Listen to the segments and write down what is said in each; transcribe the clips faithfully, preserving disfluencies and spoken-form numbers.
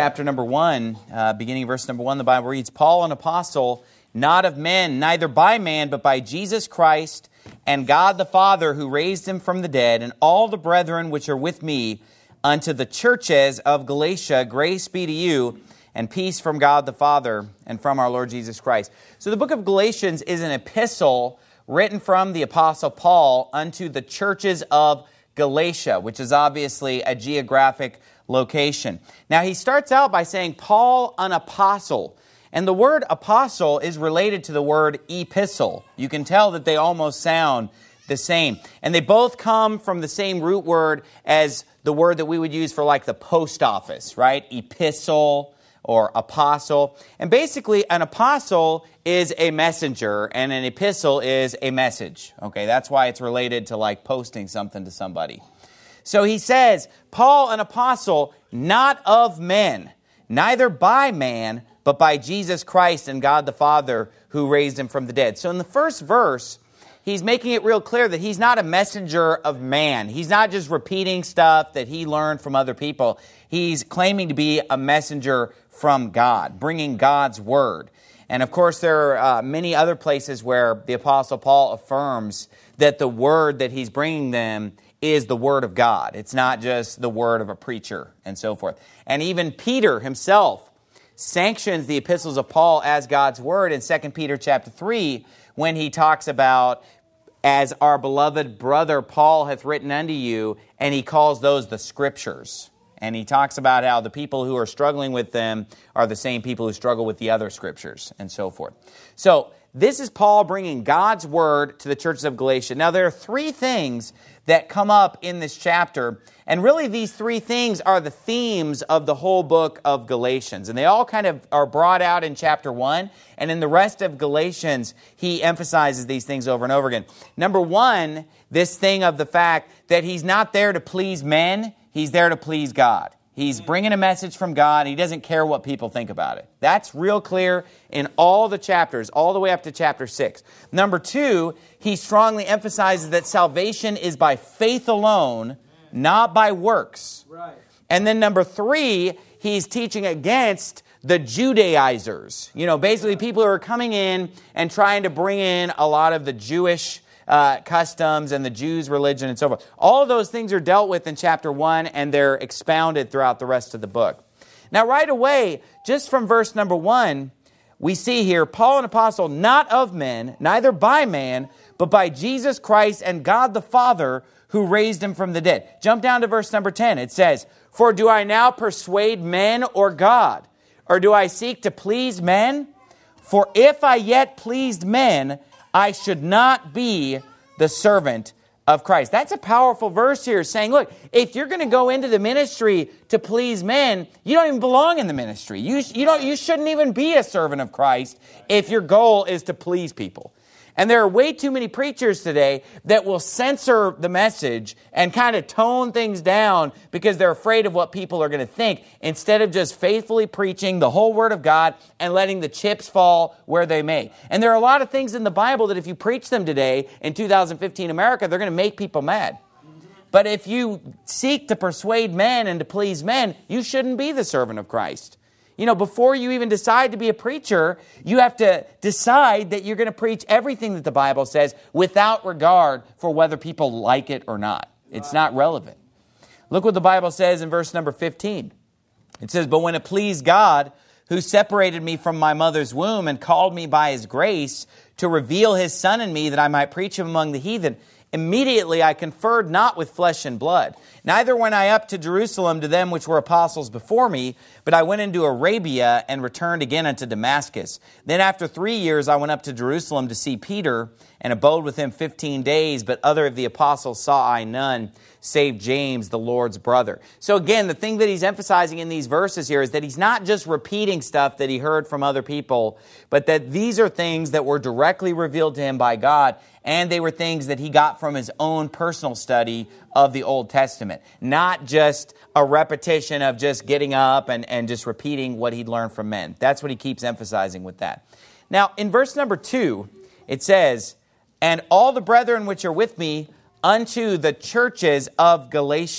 chapter number one, uh, beginning of verse number one, the Bible reads, Paul, an apostle, not of men, neither by man, but by Jesus Christ, and God the Father, who raised him from the dead, and all the brethren which are with me, unto the churches of Galatia, grace be to you, and peace from God the Father, and from our Lord Jesus Christ. So the book of Galatians is an epistle written from the apostle Paul unto the churches of Galatia, which is obviously a geographic location. Now he starts out by saying, Paul, an apostle. And the word apostle is related to the word epistle. You can tell that they almost sound the same. And they both come from the same root word as the word that we would use for like the post office, right? Epistle or apostle. And basically an apostle is a messenger and an epistle is a message. Okay, that's why it's related to like posting something to somebody. So he says, Paul, an apostle, not of men, neither by man, but by Jesus Christ and God the Father who raised him from the dead. So in the first verse, he's making it real clear that he's not a messenger of man. He's not just repeating stuff that he learned from other people. He's claiming to be a messenger from God, bringing God's word. And of course, there are uh, many other places where the Apostle Paul affirms that the word that he's bringing them is the word of God. It's not just the word of a preacher and so forth. And even Peter himself sanctions the epistles of Paul as God's word in Second Peter chapter three when he talks about, as our beloved brother Paul hath written unto you, and he calls those the scriptures. And he talks about how the people who are struggling with them are the same people who struggle with the other scriptures and so forth. So this is Paul bringing God's word to the churches of Galatia. Now there are three things that come up in this chapter. And really these three things are the themes of the whole book of Galatians. And they all kind of are brought out in chapter one. And in the rest of Galatians, he emphasizes these things over and over again. Number one, this thing of the fact that he's not there to please men. He's there to please God. He's bringing a message from God. He doesn't care what people think about it. That's real clear in all the chapters, all the way up to chapter six. Number two, he strongly emphasizes that salvation is by faith alone, not by works. Right. And then number three, he's teaching against the Judaizers. You know, basically people who are coming in and trying to bring in a lot of the Jewish Uh, customs and the Jews' religion and so forth. All of those things are dealt with in chapter one, and they're expounded throughout the rest of the book. Now, right away, just from verse number one, we see here, Paul, an apostle, not of men, neither by man, but by Jesus Christ and God the Father, who raised him from the dead. Jump down to verse number ten. It says, For do I now persuade men or God? Or do I seek to please men? For if I yet pleased men, I should not be the servant of Christ. That's a powerful verse here saying, look, if you're going to go into the ministry to please men, you don't even belong in the ministry. You, you, don't, you shouldn't even be a servant of Christ if your goal is to please people. And there are way too many preachers today that will censor the message and kind of tone things down because they're afraid of what people are going to think, instead of just faithfully preaching the whole Word of God and letting the chips fall where they may. And there are a lot of things in the Bible that if you preach them today in two thousand fifteen America, they're going to make people mad. But if you seek to persuade men and to please men, you shouldn't be the servant of Christ. You know, before you even decide to be a preacher, you have to decide that you're going to preach everything that the Bible says without regard for whether people like it or not. It's not relevant. Look what the Bible says in verse number fifteen. It says, But when it pleased God, who separated me from my mother's womb and called me by his grace to reveal his Son in me that I might preach him among the heathen, immediately I conferred not with flesh and blood. Neither went I up to Jerusalem to them which were apostles before me, but I went into Arabia and returned again unto Damascus. Then after three years I went up to Jerusalem to see Peter, and abode with him fifteen days, but other of the apostles saw I none, save James, the Lord's brother. So again, the thing that he's emphasizing in these verses here is that he's not just repeating stuff that he heard from other people, but that these are things that were directly revealed to him by God, and they were things that he got from his own personal study of the Old Testament. Not just a repetition of just getting up and, and just repeating what he'd learned from men. That's what he keeps emphasizing with that. Now, in verse number two, it says, And all the brethren which are with me unto the churches of Galatia.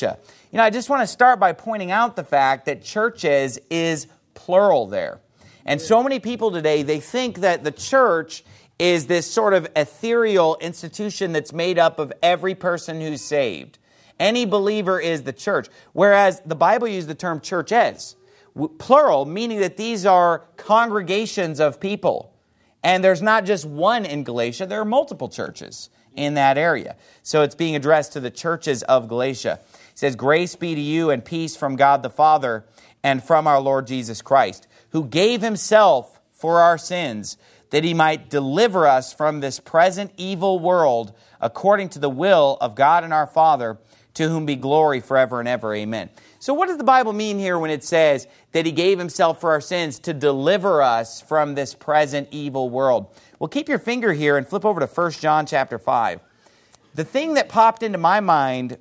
You know, I just want to start by pointing out the fact that churches is plural there. And so many people today, they think that the church is this sort of ethereal institution that's made up of every person who's saved. Any believer is the church. Whereas the Bible uses the term churches, plural, meaning that these are congregations of people. And there's not just one in Galatia, there are multiple churches in that area. So it's being addressed to the churches of Galatia. It says, grace be to you and peace from God the Father and from our Lord Jesus Christ, who gave himself for our sins, that he might deliver us from this present evil world, according to the will of God and our Father, to whom be glory forever and ever. Amen. So what does the Bible mean here when it says that he gave himself for our sins to deliver us from this present evil world? Well, keep your finger here and flip over to First John chapter five. The thing that popped into my mind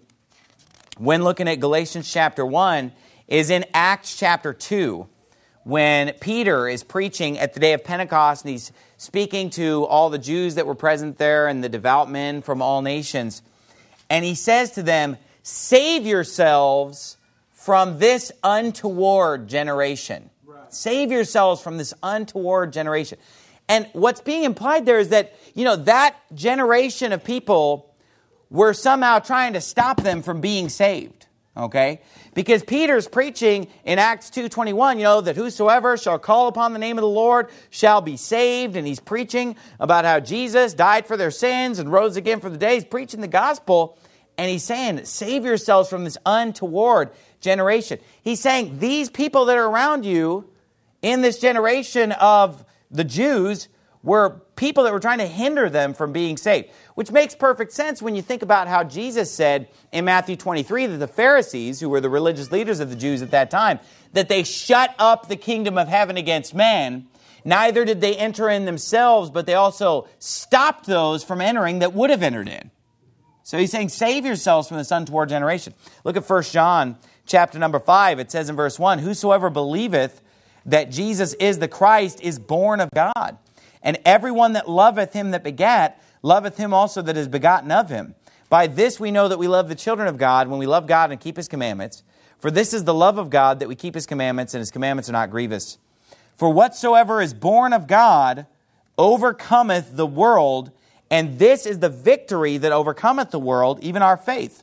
when looking at Galatians chapter one is in Acts chapter two, when Peter is preaching at the day of Pentecost and he's speaking to all the Jews that were present there and the devout men from all nations. And he says to them, save yourselves from this untoward generation. Right. Save yourselves from this untoward generation. And what's being implied there is that, you know, that generation of people were somehow trying to stop them from being saved. Okay? Because Peter's preaching in Acts two twenty-one, you know, that whosoever shall call upon the name of the Lord shall be saved. And he's preaching about how Jesus died for their sins and rose again for the day. He's preaching the gospel. And he's saying, save yourselves from this untoward generation. He's saying these people that are around you in this generation of the Jews were people that were trying to hinder them from being saved. Which makes perfect sense when you think about how Jesus said in Matthew twenty-three that the Pharisees, who were the religious leaders of the Jews at that time, that they shut up the kingdom of heaven against men. Neither did they enter in themselves, but they also stopped those from entering that would have entered in. So he's saying, save yourselves from this untoward generation. Look at First John chapter number five. It says in verse one, whosoever believeth that Jesus is the Christ is born of God. And everyone that loveth him that begat, loveth him also that is begotten of him. By this we know that we love the children of God, when we love God and keep his commandments. For this is the love of God, that we keep his commandments, and his commandments are not grievous. For whatsoever is born of God overcometh the world, and this is the victory that overcometh the world, even our faith.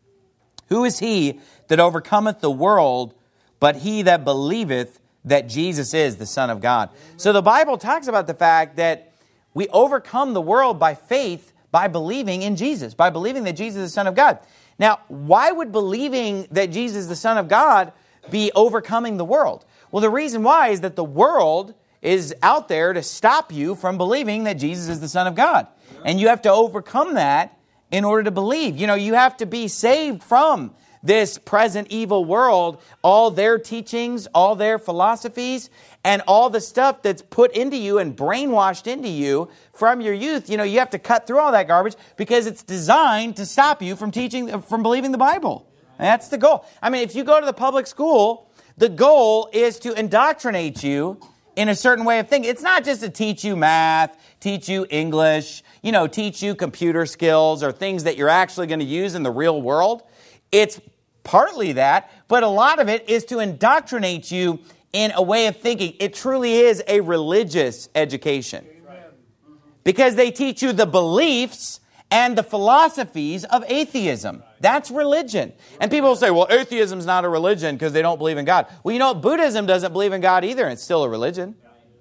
Who is he that overcometh the world, but he that believeth that Jesus is the Son of God? So the Bible talks about the fact that we overcome the world by faith, by believing in Jesus, by believing that Jesus is the Son of God. Now, why would believing that Jesus is the Son of God be overcoming the world? Well, the reason why is that the world is out there to stop you from believing that Jesus is the Son of God. And you have to overcome that in order to believe. You know, you have to be saved from this present evil world, all their teachings, all their philosophies, and all the stuff that's put into you and brainwashed into you from your youth. You know, you have to cut through all that garbage because it's designed to stop you from teaching, from believing the Bible. And that's the goal. I mean, if you go to the public school, the goal is to indoctrinate you in a certain way of thinking. It's not just to teach you math, teach you English, you know, teach you computer skills or things that you're actually going to use in the real world. It's partly that, but a lot of it is to indoctrinate you in a way of thinking. It truly is a religious education. Because they teach you the beliefs and the philosophies of atheism. That's religion. And people will say, well, atheism's not a religion because they don't believe in God. Well, you know, Buddhism doesn't believe in God either, and it's still a religion.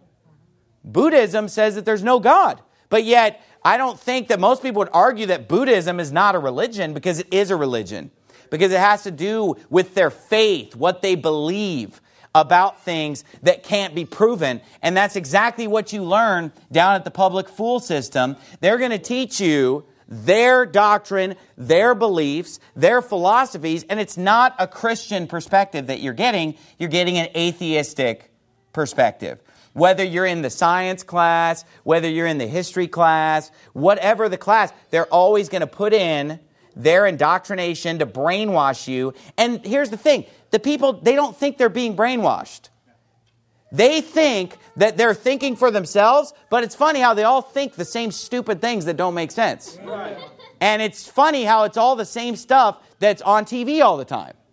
Buddhism says that there's no God. But yet, I don't think that most people would argue that Buddhism is not a religion, because it is a religion. Because it has to do with their faith, what they believe about things that can't be proven. And that's exactly what you learn down at the public school system. They're going to teach you their doctrine, their beliefs, their philosophies, and it's not a Christian perspective that you're getting. You're getting an atheistic perspective. Whether you're in the science class, whether you're in the history class, whatever the class, they're always going to put in their indoctrination to brainwash you. And here's the thing. The people, they don't think they're being brainwashed. They think that they're thinking for themselves, but it's funny how they all think the same stupid things that don't make sense. Right. And it's funny how it's all the same stuff that's on T V all the time.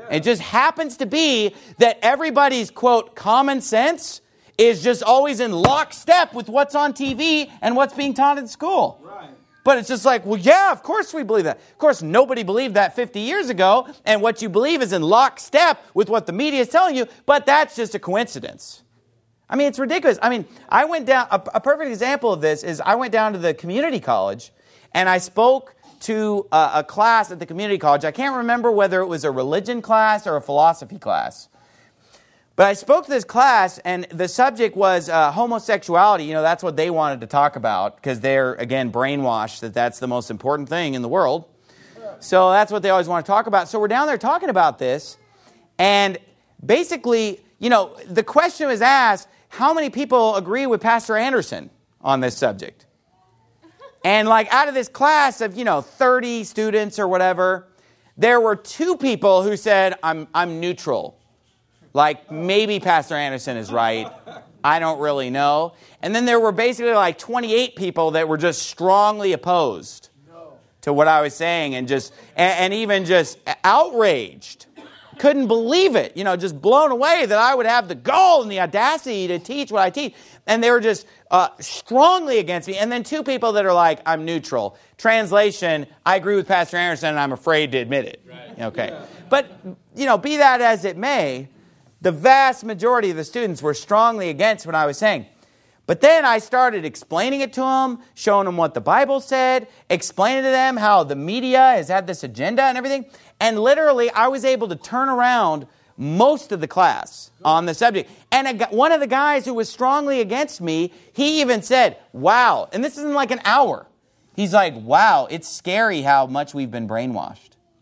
It just happens to be that everybody's, quote, common sense is just always in lockstep with what's on T V and what's being taught in school. Right. But it's just like, well, yeah, of course we believe that. Of course, nobody believed that fifty years ago, and what you believe is in lockstep with what the media is telling you, but that's just a coincidence. I mean, it's ridiculous. I mean, I went down, a, a perfect example of this is I went down to the community college, and I spoke to a, a class at the community college. I can't remember whether it was a religion class or a philosophy class. But I spoke to this class, and the subject was uh, homosexuality. You know, that's what they wanted to talk about because they're, again, brainwashed that that's the most important thing in the world. So that's what they always want to talk about. So we're down there talking about this, and basically, you know, the question was asked, how many people agree with Pastor Anderson on this subject? And like out of this class of, you know, thirty students or whatever, there were two people who said, I'm I'm neutral. Like, maybe Pastor Anderson is right. I don't really know. And then there were basically like twenty-eight people that were just strongly opposed to what I was saying and just and, and even just outraged. Couldn't believe it. You know, just blown away that I would have the gall and the audacity to teach what I teach. And they were just uh, strongly against me. And then two people that are like, I'm neutral. Translation, I agree with Pastor Anderson and I'm afraid to admit it. Right. Okay. Yeah. But, you know, be that as it may, the vast majority of the students were strongly against what I was saying. But then I started explaining it to them, showing them what the Bible said, explaining to them how the media has had this agenda and everything. And literally, I was able to turn around most of the class on the subject. And a, one of the guys who was strongly against me, he even said, wow, and this isn't like an hour. He's like, wow, it's scary how much we've been brainwashed.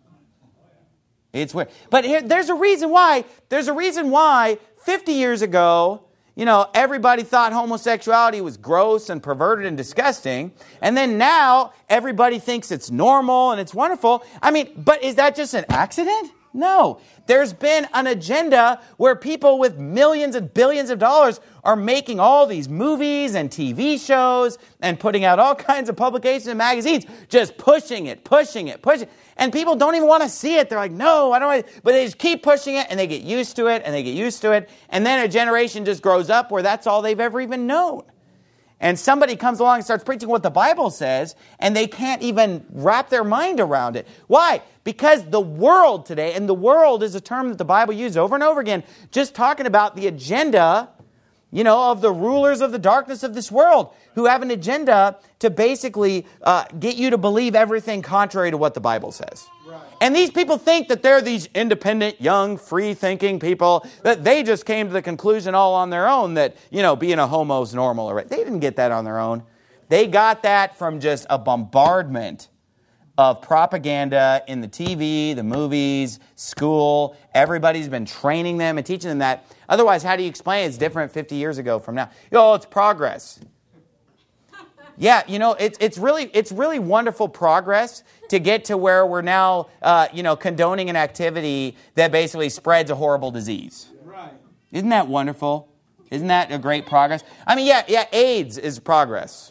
It's weird. But here, there's a reason why. There's a reason why fifty years ago, you know, everybody thought homosexuality was gross and perverted and disgusting. And then now everybody thinks it's normal and it's wonderful. I mean, but is that just an accident? No. There's been an agenda where people with millions and billions of dollars are making all these movies and T V shows and putting out all kinds of publications and magazines, just pushing it, pushing it, pushing it. And people don't even want to see it. They're like, no, I don't want to. But they just keep pushing it, and they get used to it, and they get used to it. And then a generation just grows up where that's all they've ever even known. And somebody comes along and starts preaching what the Bible says, and they can't even wrap their mind around it. Why? Because the world today, and the world is a term that the Bible uses over and over again, just talking about the agenda, you know, of the rulers of the darkness of this world, who have an agenda to basically uh, get you to believe everything contrary to what the Bible says. Right. And these people think that they're these independent, young, free-thinking people, that they just came to the conclusion all on their own that, you know, being a homo is normal. Or they didn't get that on their own. They got that from just a bombardment of propaganda in the T V, the movies, school. Everybody's been training them and teaching them that. Otherwise, how do you explain it's different fifty years ago from now? Oh, it's progress. Yeah, you know, it's it's really it's really wonderful progress to get to where we're now, uh, you know, condoning an activity that basically spreads a horrible disease. Right. Isn't that wonderful? Isn't that a great progress? I mean, yeah, yeah, AIDS is progress.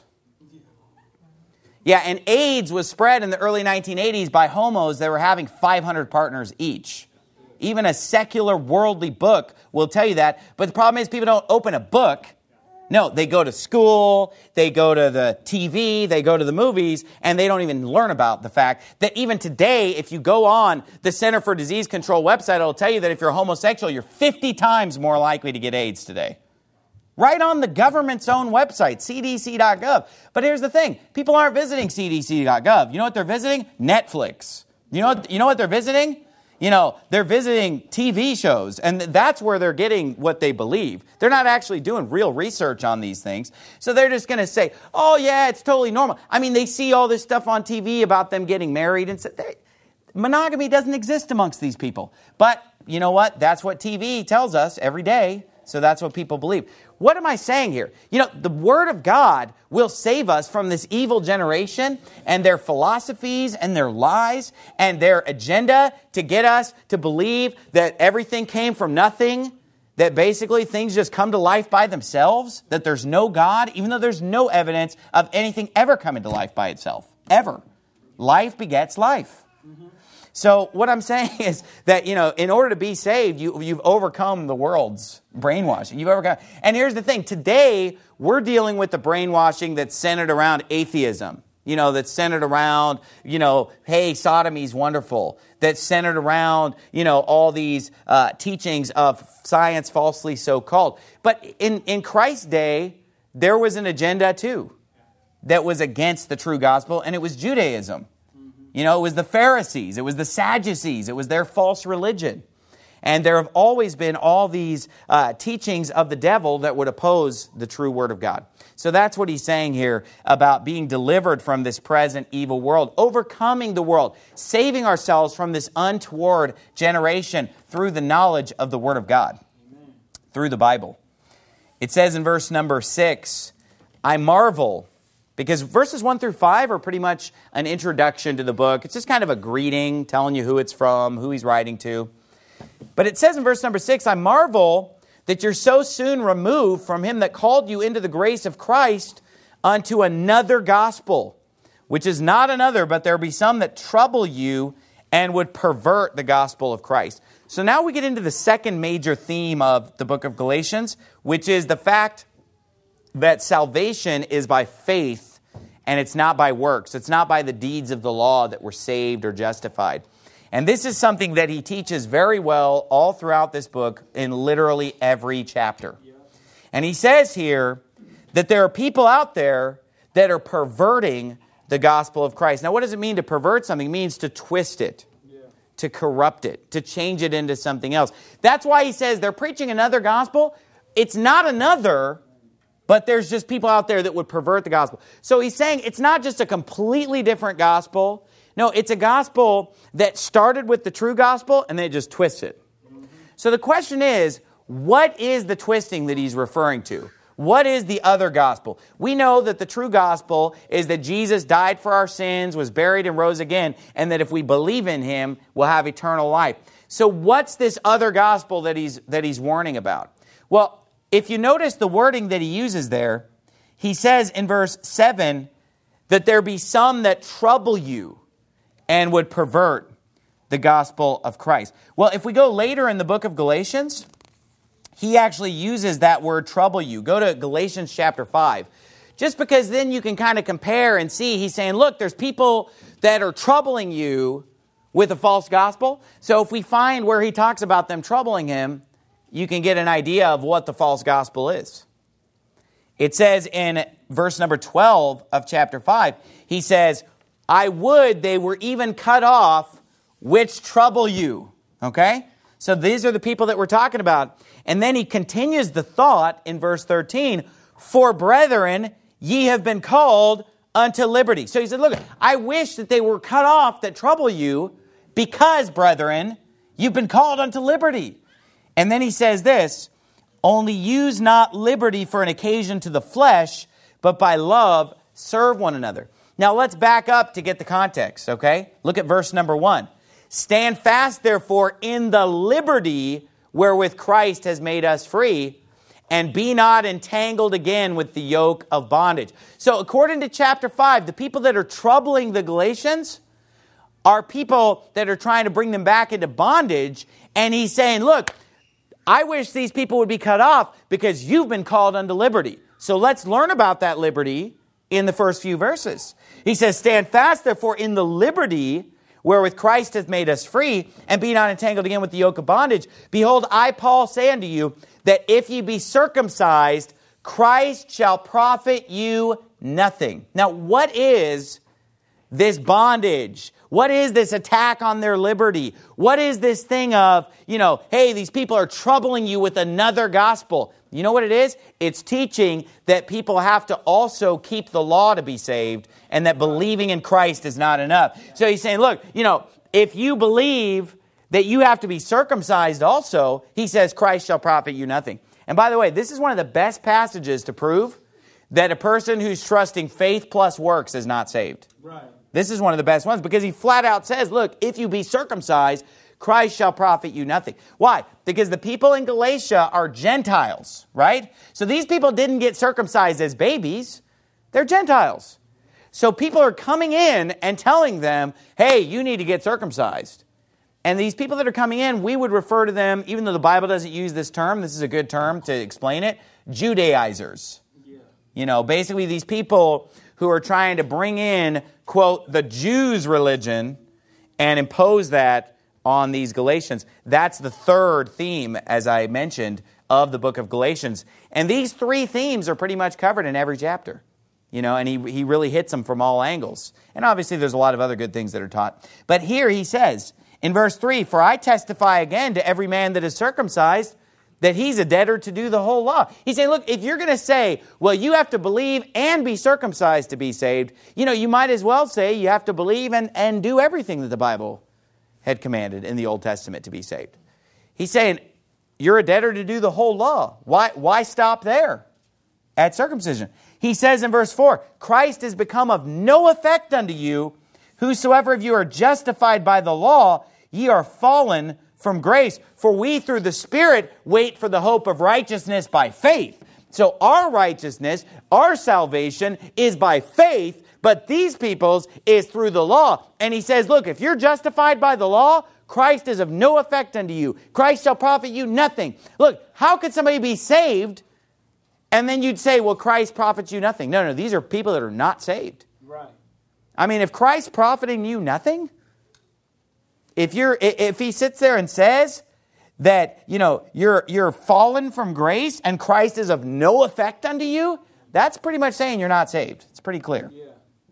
Yeah, and AIDS was spread in the early nineteen eighties by homos that were having five hundred partners each. Even a secular worldly book will tell you that. But the problem is people don't open a book. No, they go to school, they go to the T V, they go to the movies, and they don't even learn about the fact that even today, if you go on the Center for Disease Control website, it'll tell you that if you're homosexual, you're fifty times more likely to get AIDS today. Right on the government's own website, C D C dot gov. But here's the thing. People aren't visiting C D C dot gov. You know what they're visiting? Netflix. You know what, you know what they're visiting? You know, they're visiting T V shows, and that's where they're getting what they believe. They're not actually doing real research on these things. So they're just going to say, oh, yeah, it's totally normal. I mean, they see all this stuff on T V about them getting married, and so they, monogamy doesn't exist amongst these people. But you know what? That's what T V tells us every day. So that's what people believe. What am I saying here? You know, the Word of God will save us from this evil generation and their philosophies and their lies and their agenda to get us to believe that everything came from nothing, that basically things just come to life by themselves, that there's no God, even though there's no evidence of anything ever coming to life by itself. Ever. Life begets life. Mm-hmm. So what I'm saying is that, you know, in order to be saved, you, you've overcome the world's brainwashing. You've overcome. And here's the thing. Today, we're dealing with the brainwashing that's centered around atheism. You know, that's centered around, you know, hey, sodomy's wonderful. That's centered around, you know, all these uh, teachings of science falsely so-called. But in, in Christ's day, there was an agenda too that was against the true gospel, and it was Judaism. You know, it was the Pharisees, it was the Sadducees, it was their false religion. And there have always been all these uh, teachings of the devil that would oppose the true word of God. So that's what he's saying here about being delivered from this present evil world, overcoming the world, saving ourselves from this untoward generation through the knowledge of the word of God, Amen. Through the Bible. It says in verse number six, I marvel. Because verses one through five are pretty much an introduction to the book. It's just kind of a greeting, telling you who it's from, who he's writing to. But it says in verse number six, I marvel that you're so soon removed from him that called you into the grace of Christ unto another gospel, which is not another, but there be some that trouble you and would pervert the gospel of Christ. So now we get into the second major theme of the book of Galatians, which is the fact that salvation is by faith and it's not by works. It's not by the deeds of the law that we're saved or justified. And this is something that he teaches very well all throughout this book in literally every chapter. And he says here that there are people out there that are perverting the gospel of Christ. Now, what does it mean to pervert something? It means to twist it, to corrupt it, to change it into something else. That's why he says they're preaching another gospel. It's not another, but there's just people out there that would pervert the gospel. So he's saying it's not just a completely different gospel. No, it's a gospel that started with the true gospel and then it just twists it. Mm-hmm. So the question is, what is the twisting that he's referring to? What is the other gospel? We know that the true gospel is that Jesus died for our sins, was buried and rose again, and that if we believe in him, we'll have eternal life. So what's this other gospel that he's that he's warning about? Well, if you notice the wording that he uses there, he says in verse seven that there be some that trouble you and would pervert the gospel of Christ. Well, if we go later in the book of Galatians, he actually uses that word trouble you. Go to Galatians chapter five. Just because then you can kind of compare and see, he's saying, look, there's people that are troubling you with a false gospel. So if we find where he talks about them troubling him, you can get an idea of what the false gospel is. It says in verse number twelve of chapter five, he says, I would they were even cut off which trouble you. Okay? So these are the people that we're talking about. And then he continues the thought in verse thirteen, for brethren, ye have been called unto liberty. So he said, look, I wish that they were cut off that trouble you, because, brethren, you've been called unto liberty. And then he says this, only use not liberty for an occasion to the flesh, but by love serve one another. Now let's back up to get the context, okay? Look at verse number one. Stand fast, therefore, in the liberty wherewith Christ has made us free, and be not entangled again with the yoke of bondage. So according to chapter five, the people that are troubling the Galatians are people that are trying to bring them back into bondage. And he's saying, look, I wish these people would be cut off because you've been called unto liberty. So let's learn about that liberty in the first few verses. He says, stand fast, therefore, in the liberty wherewith Christ hath made us free, and be not entangled again with the yoke of bondage. Behold, I, Paul, say unto you, that if ye be circumcised, Christ shall profit you nothing. Now, what is this bondage? What is this attack on their liberty? What is this thing of, you know, hey, these people are troubling you with another gospel? You know what it is? It's teaching that people have to also keep the law to be saved, and that believing in Christ is not enough. So he's saying, look, you know, if you believe that you have to be circumcised also, he says, Christ shall profit you nothing. And by the way, this is one of the best passages to prove that a person who's trusting faith plus works is not saved. Right. This is one of the best ones because he flat out says, look, if you be circumcised, Christ shall profit you nothing. Why? Because the people in Galatia are Gentiles, right? So these people didn't get circumcised as babies. They're Gentiles. So people are coming in and telling them, hey, you need to get circumcised. And these people that are coming in, we would refer to them, even though the Bible doesn't use this term, this is a good term to explain it, Judaizers. Yeah. You know, basically these people who are trying to bring in, quote, the Jews' religion and impose that on these Galatians. That's the third theme, as I mentioned, of the book of Galatians. And these three themes are pretty much covered in every chapter. You know, and he, he really hits them from all angles. And obviously there's a lot of other good things that are taught. But here he says, in verse three, for I testify again to every man that is circumcised that he's a debtor to do the whole law. He's saying, look, if you're going to say, well, you have to believe and be circumcised to be saved, you know, you might as well say you have to believe and, and do everything that the Bible had commanded in the Old Testament to be saved. He's saying, you're a debtor to do the whole law. Why, why stop there at circumcision? He says in verse four, Christ is become of no effect unto you. Whosoever of you are justified by the law, ye are fallen from grace. For we through the Spirit wait for the hope of righteousness by faith. So our righteousness, our salvation is by faith, but these people's is through the law. And he says, look, if you're justified by the law, Christ is of no effect unto you. Christ shall profit you nothing. Look, how could somebody be saved and then you'd say, well, Christ profits you nothing? No, no, these are people that are not saved. Right. I mean, if Christ's profiting you nothing, if you're, if he sits there and says that, you know, you're, you're fallen from grace and Christ is of no effect unto you, that's pretty much saying you're not saved. It's pretty clear. Yeah.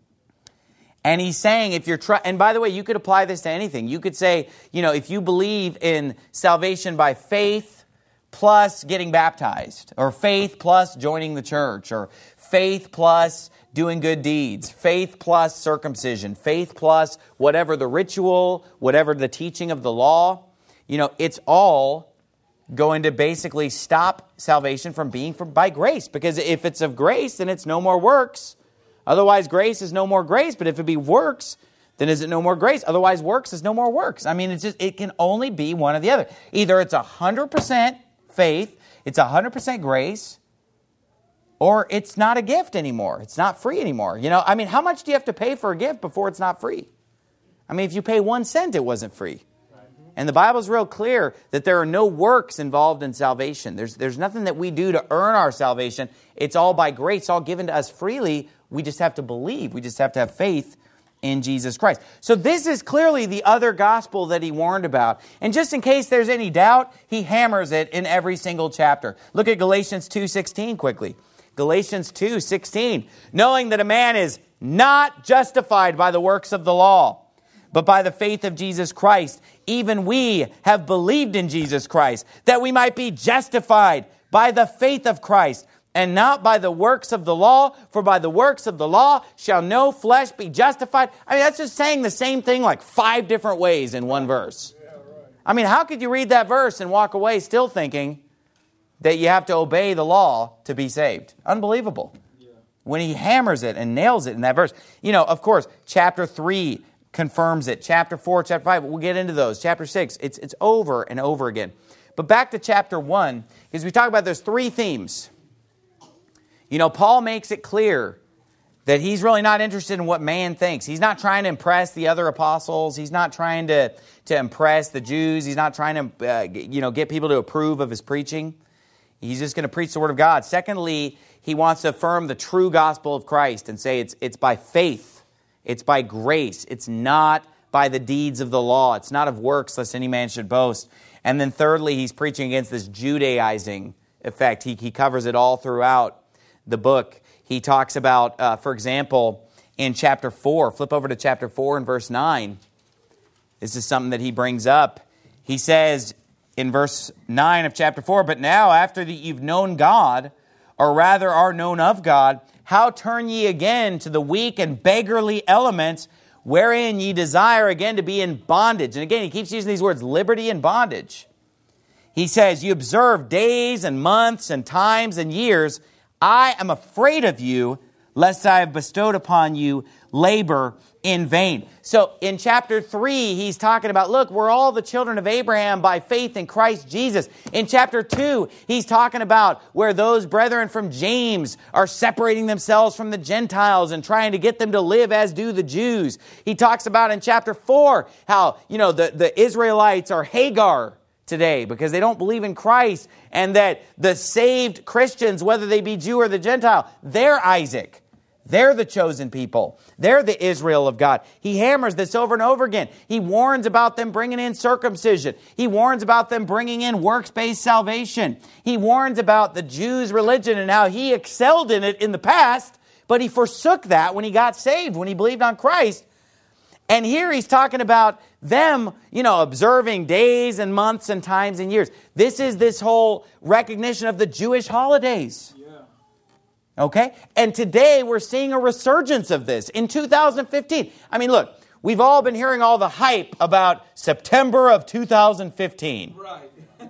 And he's saying if you're trying, and by the way, you could apply this to anything. You could say, you know, if you believe in salvation by faith plus getting baptized, or faith plus joining the church, or faith plus doing good deeds, faith plus circumcision, faith plus whatever the ritual, whatever the teaching of the law, you know, it's all going to basically stop salvation from being from, by grace. Because if it's of grace, then it's no more works. Otherwise, grace is no more grace. But if it be works, then is it no more grace? Otherwise, works is no more works. I mean, it's just, it can only be one or the other. Either it's one hundred percent faith, it's one hundred percent grace, or it's not a gift anymore. It's not free anymore. You know, I mean, how much do you have to pay for a gift before it's not free? I mean, if you pay one cent, it wasn't free. And the Bible's real clear that there are no works involved in salvation. There's, there's nothing that we do to earn our salvation. It's all by grace, it's all given to us freely. We just have to believe. We just have to have faith in Jesus Christ. So this is clearly the other gospel that he warned about. And just in case there's any doubt, he hammers it in every single chapter. Look at Galatians two sixteen quickly. Galatians two sixteen. Knowing that a man is not justified by the works of the law, but by the faith of Jesus Christ. Even we have believed in Jesus Christ, that we might be justified by the faith of Christ, and not by the works of the law. For by the works of the law shall no flesh be justified. I mean, that's just saying the same thing like five different ways in one verse. Yeah, right. I mean, how could you read that verse and walk away still thinking that you have to obey the law to be saved? Unbelievable. Yeah. When he hammers it and nails it in that verse. You know, of course, chapter three confirms it. Chapter four, chapter five, we'll get into those. Chapter six, it's, it's over and over again. But back to chapter one, because we talk about there's three themes. You know, Paul makes it clear that he's really not interested in what man thinks. He's not trying to impress the other apostles. He's not trying to, to impress the Jews. He's not trying to, uh, you know, get people to approve of his preaching. He's just going to preach the Word of God. Secondly, he wants to affirm the true gospel of Christ and say it's, it's by faith. It's by grace. It's not by the deeds of the law. It's not of works, lest any man should boast. And then thirdly, he's preaching against this Judaizing effect. He, he covers it all throughout the book. He talks about, uh, for example, in chapter four, flip over to chapter four and verse nine. This is something that he brings up. He says in verse nine of chapter four, but now after that you've known God, or rather are known of God, how turn ye again to the weak and beggarly elements, wherein ye desire again to be in bondage? And again, he keeps using these words, liberty and bondage. He says, you observe days and months and times and years. I am afraid of you, lest I have bestowed upon you labor in vain. So in chapter three, he's talking about, look, we're all the children of Abraham by faith in Christ Jesus. In chapter two, he's talking about where those brethren from James are separating themselves from the Gentiles and trying to get them to live as do the Jews. He talks about in chapter four how, you know, the, the Israelites are Hagar today because they don't believe in Christ, and that the saved Christians, whether they be Jew or the Gentile, they're Isaac. They're the chosen people. They're the Israel of God. He hammers this over and over again. He warns about them bringing in circumcision. He warns about them bringing in works-based salvation. He warns about the Jews' religion and how he excelled in it in the past, but he forsook that when he got saved, when he believed on Christ. And here he's talking about them, you know, observing days and months and times and years. This is this whole recognition of the Jewish holidays. Okay? And today we're seeing a resurgence of this in two thousand fifteen. I mean, look, we've all been hearing all the hype about September of two thousand fifteen. Right.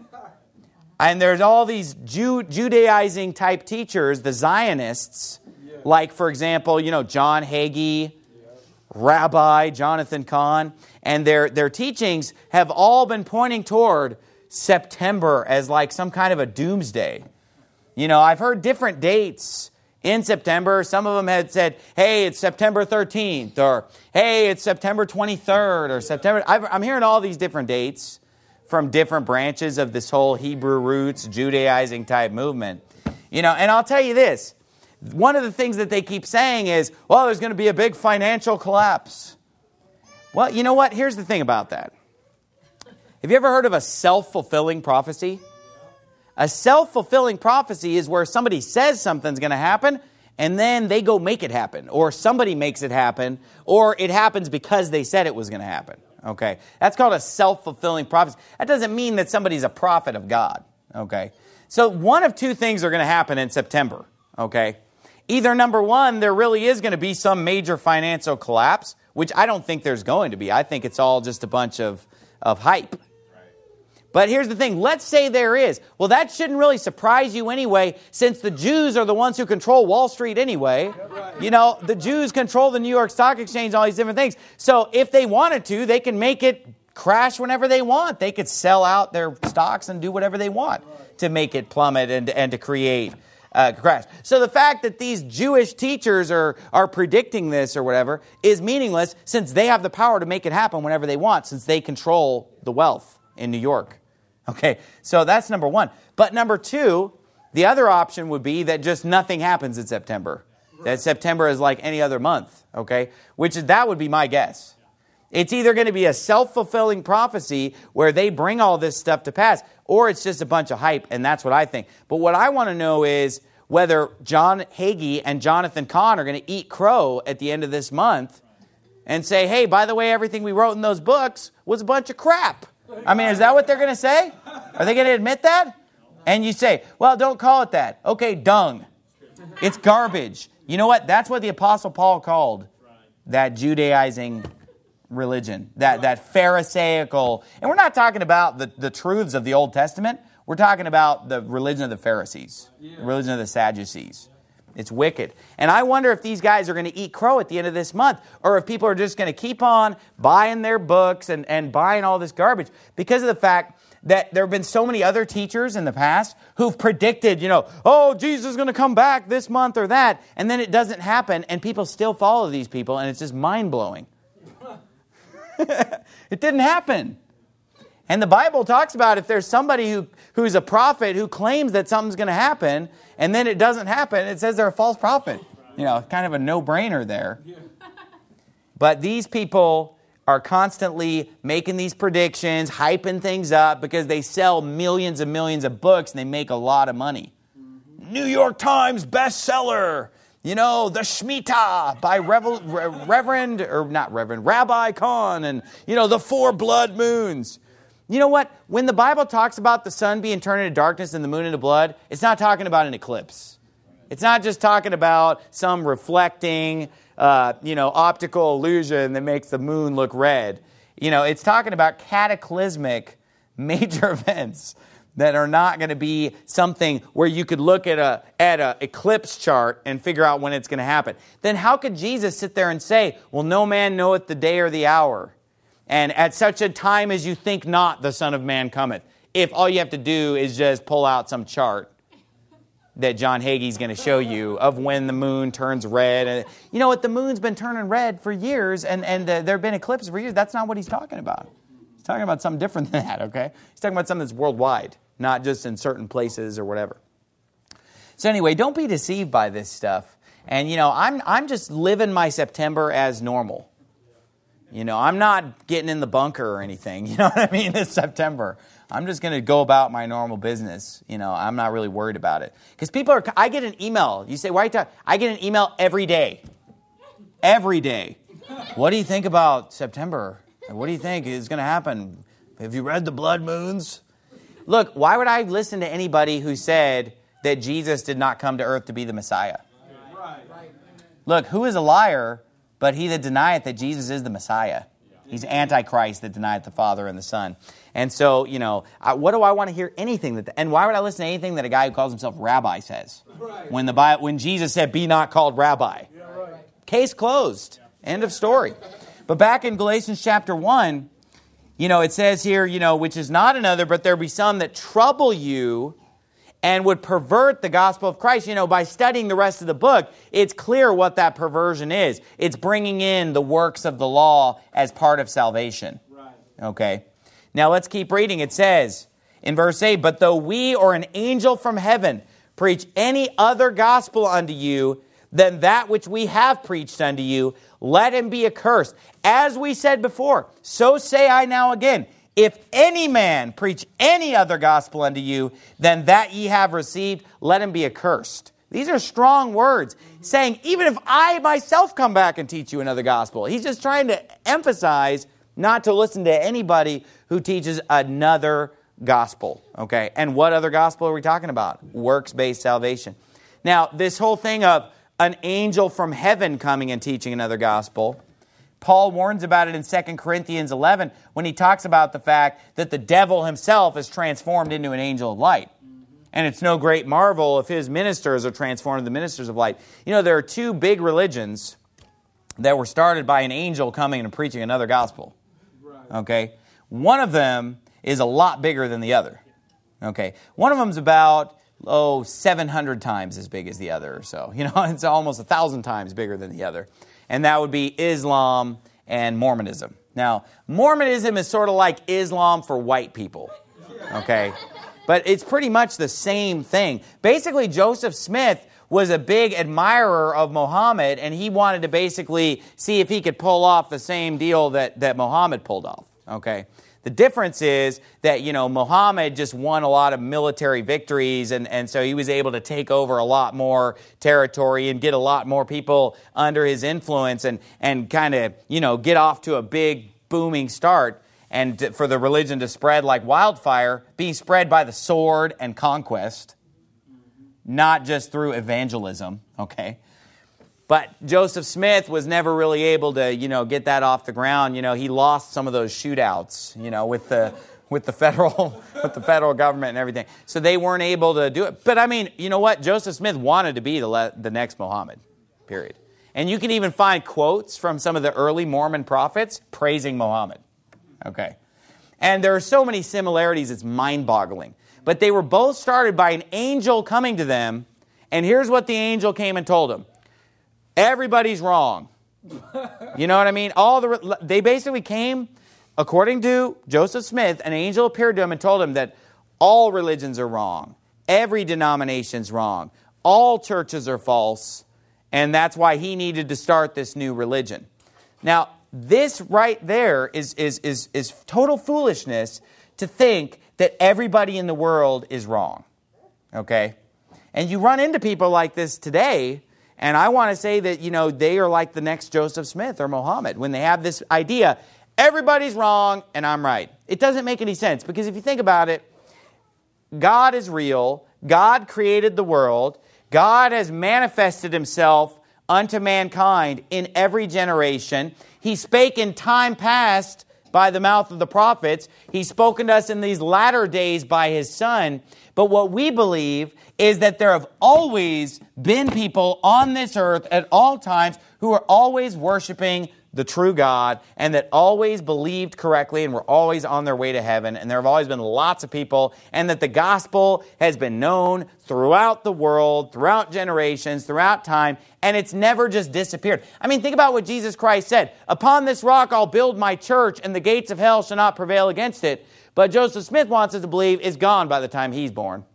And there's all these Jew, Judaizing type teachers, the Zionists, yeah. like, for example, you know, John Hagee, yeah. Rabbi Jonathan Cahn, and their, their teachings have all been pointing toward September as like some kind of a doomsday. You know, I've heard different dates in September. Some of them had said, hey, it's September thirteenth, or hey, it's September twenty-third, or September. I've, I'm hearing all these different dates from different branches of this whole Hebrew roots, Judaizing type movement. You know, and I'll tell you this. One of the things that they keep saying is, well, there's going to be a big financial collapse. Well, you know what? Here's the thing about that. Have you ever heard of a self-fulfilling prophecy? A self-fulfilling prophecy is where somebody says something's going to happen, and then they go make it happen, or somebody makes it happen, or it happens because they said it was going to happen. Okay, that's called a self-fulfilling prophecy. That doesn't mean that somebody's a prophet of God. Okay, so one of two things are going to happen in September. Okay, either number one, there really is going to be some major financial collapse, which I don't think there's going to be. I think it's all just a bunch of, of hype. But here's the thing. Let's say there is. Well, that shouldn't really surprise you anyway, since the Jews are the ones who control Wall Street anyway. You know, the Jews control the New York Stock Exchange, all these different things. So if they wanted to, they can make it crash whenever they want. They could sell out their stocks and do whatever they want to make it plummet and, and to create a crash. So the fact that these Jewish teachers are, are predicting this or whatever is meaningless, since they have the power to make it happen whenever they want, since they control the wealth in New York. Okay, so that's number one. But number two, the other option would be that just nothing happens in September. That September is like any other month, okay? Which is, that would be my guess. It's either going to be a self-fulfilling prophecy where they bring all this stuff to pass, or it's just a bunch of hype, and that's what I think. But what I want to know is whether John Hagee and Jonathan Cahn are going to eat crow at the end of this month and say, hey, by the way, everything we wrote in those books was a bunch of crap. I mean, is that what they're going to say? Are they going to admit that? And you say, well, don't call it that. Okay, dung. It's garbage. You know what? That's what the Apostle Paul called that Judaizing religion, that, that Pharisaical. And we're not talking about the, the truths of the Old Testament. We're talking about the religion of the Pharisees, the religion of the Sadducees. It's wicked. And I wonder if these guys are going to eat crow at the end of this month, or if people are just going to keep on buying their books and, and buying all this garbage because of the fact that there have been so many other teachers in the past who've predicted, you know, oh, Jesus is going to come back this month or that, and then it doesn't happen, and people still follow these people, and it's just mind-blowing. It didn't happen. And the Bible talks about if there's somebody who, who's a prophet who claims that something's going to happen, and then it doesn't happen, it says they're a false prophet. You know, kind of a no-brainer there. But these people are constantly making these predictions, hyping things up, because they sell millions and millions of books, and they make a lot of money. New York Times bestseller. You know, the Shemitah by Revel, Reverend, or not Reverend, Rabbi Cahn, and, you know, the four blood moons. You know what? When the Bible talks about the sun being turned into darkness and the moon into blood, it's not talking about an eclipse. It's not just talking about some reflecting, uh, you know, optical illusion that makes the moon look red. You know, it's talking about cataclysmic major events that are not going to be something where you could look at a at a eclipse chart and figure out when it's going to happen, then how could Jesus sit there and say, well, no man knoweth the day or the hour, and at such a time as you think not the Son of Man cometh, if all you have to do is just pull out some chart that John Hagee's going to show you of when the moon turns red. And you know what? The moon's been turning red for years, and, and uh, there have been eclipses for years. That's not what he's talking about. He's talking about something different than that, okay? He's talking about something that's worldwide, not just in certain places or whatever. So anyway, don't be deceived by this stuff. And, you know, I'm I'm just living my September as normal. You know, I'm not getting in the bunker or anything. You know what I mean? This September. I'm just going to go about my normal business. You know, I'm not really worried about it. Because people are, I get an email. You say, why are you talking? I get an email every day. Every day. What do you think about September? What do you think is going to happen? Have you read the blood moons? Look, why would I listen to anybody who said that Jesus did not come to earth to be the Messiah? Look, who is a liar but he that denieth that Jesus is the Messiah? He's Antichrist that denieth the Father and the Son. And so, you know, I, what do I want to hear anything that... The, and why would I listen to anything that a guy who calls himself rabbi says? Right. When the Bible, when Jesus said, be not called rabbi. Yeah, right. Case closed. End of story. But back in Galatians chapter one, you know, it says here, you know, which is not another, but there be some that trouble you and would pervert the gospel of Christ. You know, by studying the rest of the book, it's clear what that perversion is. It's bringing in the works of the law as part of salvation. Right. Okay. Now let's keep reading. It says in verse eight, but though we or an angel from heaven preach any other gospel unto you than that which we have preached unto you, let him be accursed. As we said before, so say I now again, if any man preach any other gospel unto you than that ye have received, let him be accursed. These are strong words, saying, even if I myself come back and teach you another gospel. He's just trying to emphasize not to listen to anybody who teaches another gospel. Okay, and what other gospel are we talking about? Works-based salvation. Now, this whole thing of an angel from heaven coming and teaching another gospel, Paul warns about it in Second Corinthians eleven when he talks about the fact that the devil himself is transformed into an angel of light. And it's no great marvel if his ministers are transformed into the ministers of light. You know, there are two big religions that were started by an angel coming and preaching another gospel. Okay? One of them is a lot bigger than the other. Okay? One of them's about, oh, seven hundred times as big as the other or so. You know, it's almost one thousand times bigger than the other. And that would be Islam and Mormonism. Now, Mormonism is sort of like Islam for white people. Okay? But it's pretty much the same thing. Basically, Joseph Smith was a big admirer of Muhammad, and he wanted to basically see if he could pull off the same deal that, that Muhammad pulled off. Okay? The difference is that, you know, Muhammad just won a lot of military victories, and, and so he was able to take over a lot more territory and get a lot more people under his influence and, and kind of, you know, get off to a big booming start, and to, for the religion to spread like wildfire, being spread by the sword and conquest, not just through evangelism, okay? But Joseph Smith was never really able to, you know, get that off the ground. You know, he lost some of those shootouts, you know, with the with the federal with the federal government and everything. So they weren't able to do it. But I mean, you know what? Joseph Smith wanted to be the le- the next Muhammad. Period. And you can even find quotes from some of the early Mormon prophets praising Muhammad. Okay. And there are so many similarities, it's mind-boggling. But they were both started by an angel coming to them, and here's what the angel came and told them. Everybody's wrong. You know what I mean? All the they basically came, according to Joseph Smith, an angel appeared to him and told him that all religions are wrong. Every denomination's wrong. All churches are false. And that's why he needed to start this new religion. Now, this right there is, is, is, is total foolishness to think that everybody in the world is wrong. Okay? And you run into people like this today. And I want to say that, you know, they are like the next Joseph Smith or Muhammad when they have this idea, everybody's wrong and I'm right. It doesn't make any sense because if you think about it, God is real. God created the world. God has manifested himself unto mankind in every generation. He spake in time past by the mouth of the prophets. He's spoken to us in these latter days by His Son. But what we believe is that there have always been people on this earth at all times who are always worshiping the true God, and that always believed correctly and were always on their way to heaven. And there have always been lots of people, and that the gospel has been known throughout the world, throughout generations, throughout time, and it's never just disappeared. I mean, think about what Jesus Christ said. Upon this rock I'll build my church, and the gates of hell shall not prevail against it. But Joseph Smith wants us to believe it's gone by the time he's born.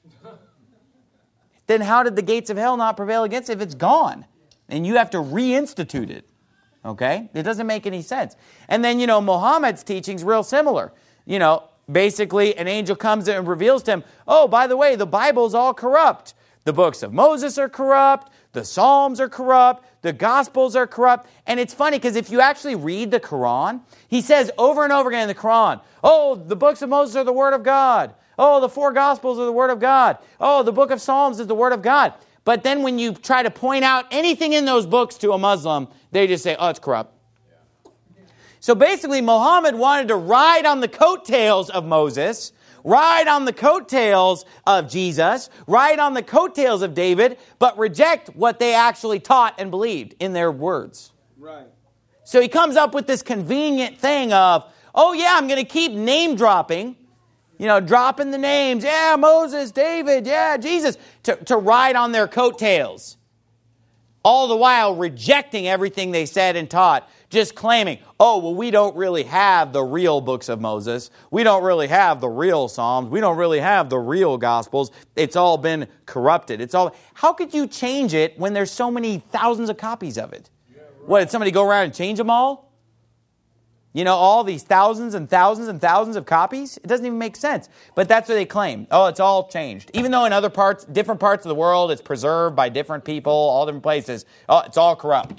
Then how did the gates of hell not prevail against it if it's gone? And you have to reinstitute it. Okay? It doesn't make any sense. And then, you know, Muhammad's teaching's real similar. You know, basically an angel comes and reveals to him, oh, by the way, the Bible's all corrupt. The books of Moses are corrupt. The Psalms are corrupt. The Gospels are corrupt. And it's funny because if you actually read the Quran, he says over and over again in the Quran, oh, the books of Moses are the Word of God. Oh, the four Gospels are the Word of God. Oh, the book of Psalms is the Word of God. But then when you try to point out anything in those books to a Muslim, they just say, oh, it's corrupt. Yeah. So basically, Muhammad wanted to ride on the coattails of Moses, ride on the coattails of Jesus, ride on the coattails of David, but reject what they actually taught and believed in their words. Right. So he comes up with this convenient thing of, oh yeah, I'm going to keep name dropping, you know, dropping the names. Yeah, Moses, David, yeah, Jesus, to, to ride on their coattails. All the while rejecting everything they said and taught, just claiming, oh, well, we don't really have the real books of Moses. We don't really have the real Psalms. We don't really have the real Gospels. It's all been corrupted. It's all. How could you change it when there's so many thousands of copies of it? Yeah, right. What, did somebody go around and change them all? You know, all these thousands and thousands and thousands of copies? It doesn't even make sense. But that's what they claim. Oh, it's all changed. Even though in other parts, different parts of the world, it's preserved by different people, all different places. Oh, it's all corrupt.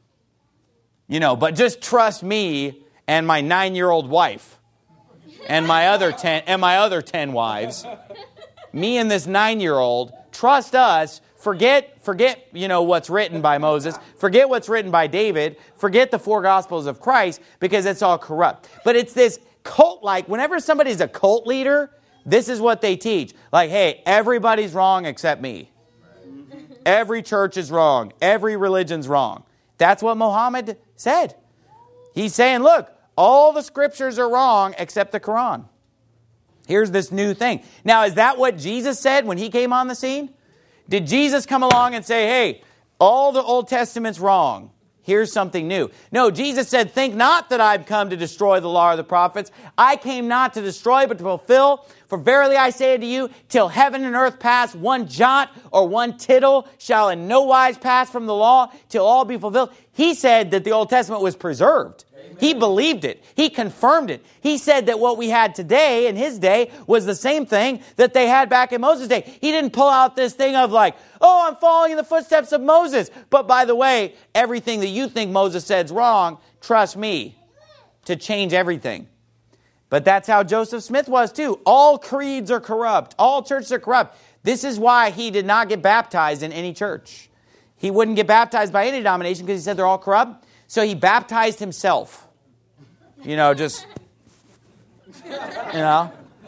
You know, but just trust me and my nine-year-old wife and my other ten and my other ten wives. Me and this nine-year-old, trust us. Forget, forget, you know, what's written by Moses. Forget what's written by David. Forget the four Gospels of Christ because it's all corrupt. But it's this cult-like, whenever somebody's a cult leader, this is what they teach. Like, hey, everybody's wrong except me. Every church is wrong. Every religion's wrong. That's what Muhammad said. He's saying, look, all the scriptures are wrong except the Quran. Here's this new thing. Now, is that what Jesus said when he came on the scene? Did Jesus come along and say, hey, all the Old Testament's wrong. Here's something new. No, Jesus said, think not that I've come to destroy the law of the prophets. I came not to destroy, but to fulfill. For verily I say unto you, till heaven and earth pass, one jot or one tittle shall in no wise pass from the law, till all be fulfilled. He said that the Old Testament was preserved. Amen. He believed it. He confirmed it. He said that what we had today in his day was the same thing that they had back in Moses' day. He didn't pull out this thing of like, oh, I'm following in the footsteps of Moses. But by the way, everything that you think Moses said is wrong, trust me, to change everything. But that's how Joseph Smith was too. All creeds are corrupt. All churches are corrupt. This is why he did not get baptized in any church. He wouldn't get baptized by any denomination because he said they're all corrupt. So he baptized himself. You know, just, you know.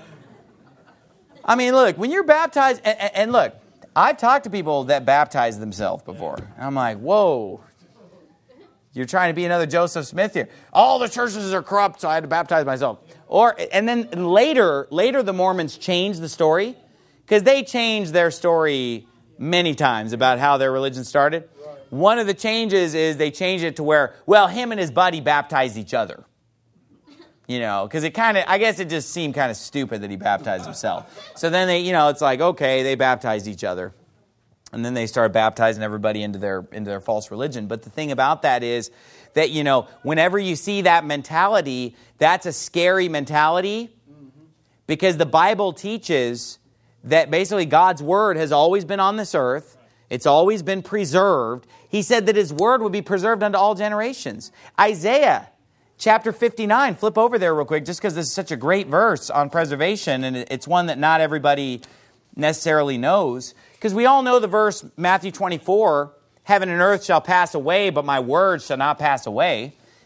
I mean, look, when you're baptized, and, and look, I've talked to people that baptized themselves before. I'm like, whoa. You're trying to be another Joseph Smith here. All the churches are corrupt, so I had to baptize myself. Or and then later, later the Mormons changed the story because they changed their story many times about how their religion started. Right. One of the changes is they changed it to where, well, him and his buddy baptized each other. You know, because it kind of, I guess it just seemed kind of stupid that he baptized himself. So then they, you know, it's like, okay, they baptized each other. And then they started baptizing everybody into their into their false religion. But the thing about that is that, you know, whenever you see that mentality, that's a scary mentality because the Bible teaches that basically God's word has always been on this earth. It's always been preserved. He said that his word would be preserved unto all generations. Isaiah chapter fifty-nine, flip over there real quick just because this is such a great verse on preservation and it's one that not everybody necessarily knows. Because we all know the verse, Matthew twenty-four, heaven and earth shall pass away, but my words shall not pass away.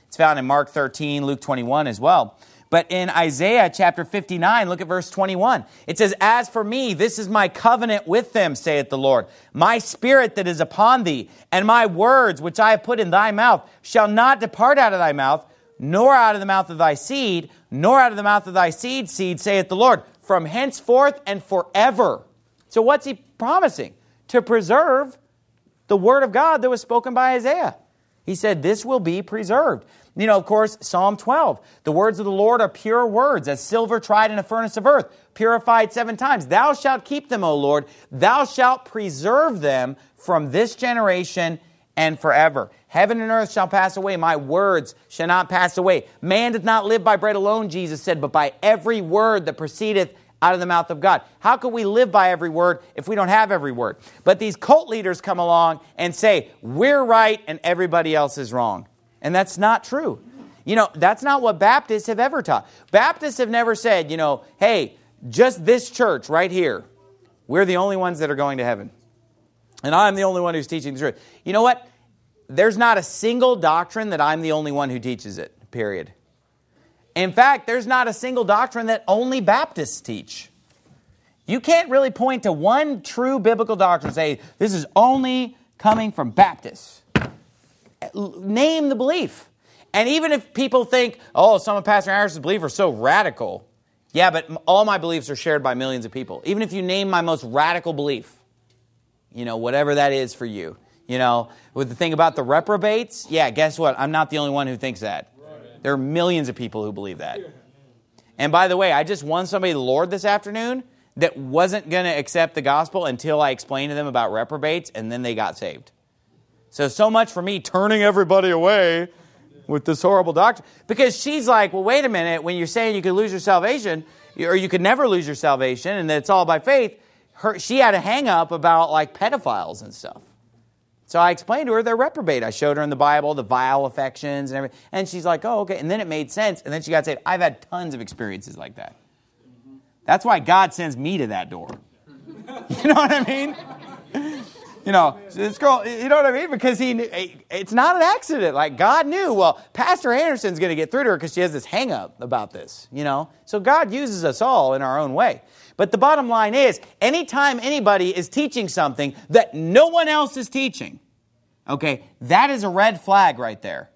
It's found in Mark thirteen, Luke twenty-one as well. But in Isaiah chapter fifty-nine, look at verse twenty-one. It says, "As for me, this is my covenant with them, saith the Lord. My spirit that is upon thee, and my words which I have put in thy mouth, shall not depart out of thy mouth, nor out of the mouth of thy seed, nor out of the mouth of thy seed seed, saith the Lord, from henceforth and forever." So what's he promising? To preserve the word of God that was spoken by Isaiah. He said, this will be preserved. You know, of course, Psalm twelve, the words of the Lord are pure words, as silver tried in a furnace of earth, purified seven times. Thou shalt keep them, O Lord. Thou shalt preserve them from this generation and forever. Heaven and earth shall pass away. My words shall not pass away. Man doth not live by bread alone, Jesus said, but by every word that proceedeth out of the mouth of God. How can we live by every word if we don't have every word? But these cult leaders come along and say, we're right and everybody else is wrong. And that's not true. You know, that's not what Baptists have ever taught. Baptists have never said, you know, hey, just this church right here, we're the only ones that are going to heaven. And I'm the only one who's teaching the truth. You know what? There's not a single doctrine that I'm the only one who teaches it, period. In fact, there's not a single doctrine that only Baptists teach. You can't really point to one true biblical doctrine and say, this is only coming from Baptists. Name the belief. And even if people think, oh, some of Pastor Harris's beliefs are so radical. Yeah, but all my beliefs are shared by millions of people. Even if you name my most radical belief, you know, whatever that is for you. You know, with the thing about the reprobates, yeah, guess what? I'm not the only one who thinks that. There are millions of people who believe that. And by the way, I just won somebody to the Lord this afternoon that wasn't going to accept the gospel until I explained to them about reprobates, and then they got saved. So, so much for me turning everybody away with this horrible doctrine. Because she's like, well, wait a minute, when you're saying you could lose your salvation, or you could never lose your salvation, and that it's all by faith, her, she had a hang-up about like pedophiles and stuff. So I explained to her they're reprobate. I showed her in the Bible the vile affections and everything. And she's like, oh, okay. And then it made sense. And then she got saved. I've had tons of experiences like that. That's why God sends me to that door. You know what I mean? You know, this girl, you know what I mean? Because he, it's not an accident. Like God knew, well, Pastor Anderson's going to get through to her because she has this hang up about this, you know? So God uses us all in our own way. But the bottom line is, anytime anybody is teaching something that no one else is teaching, okay, that is a red flag right there.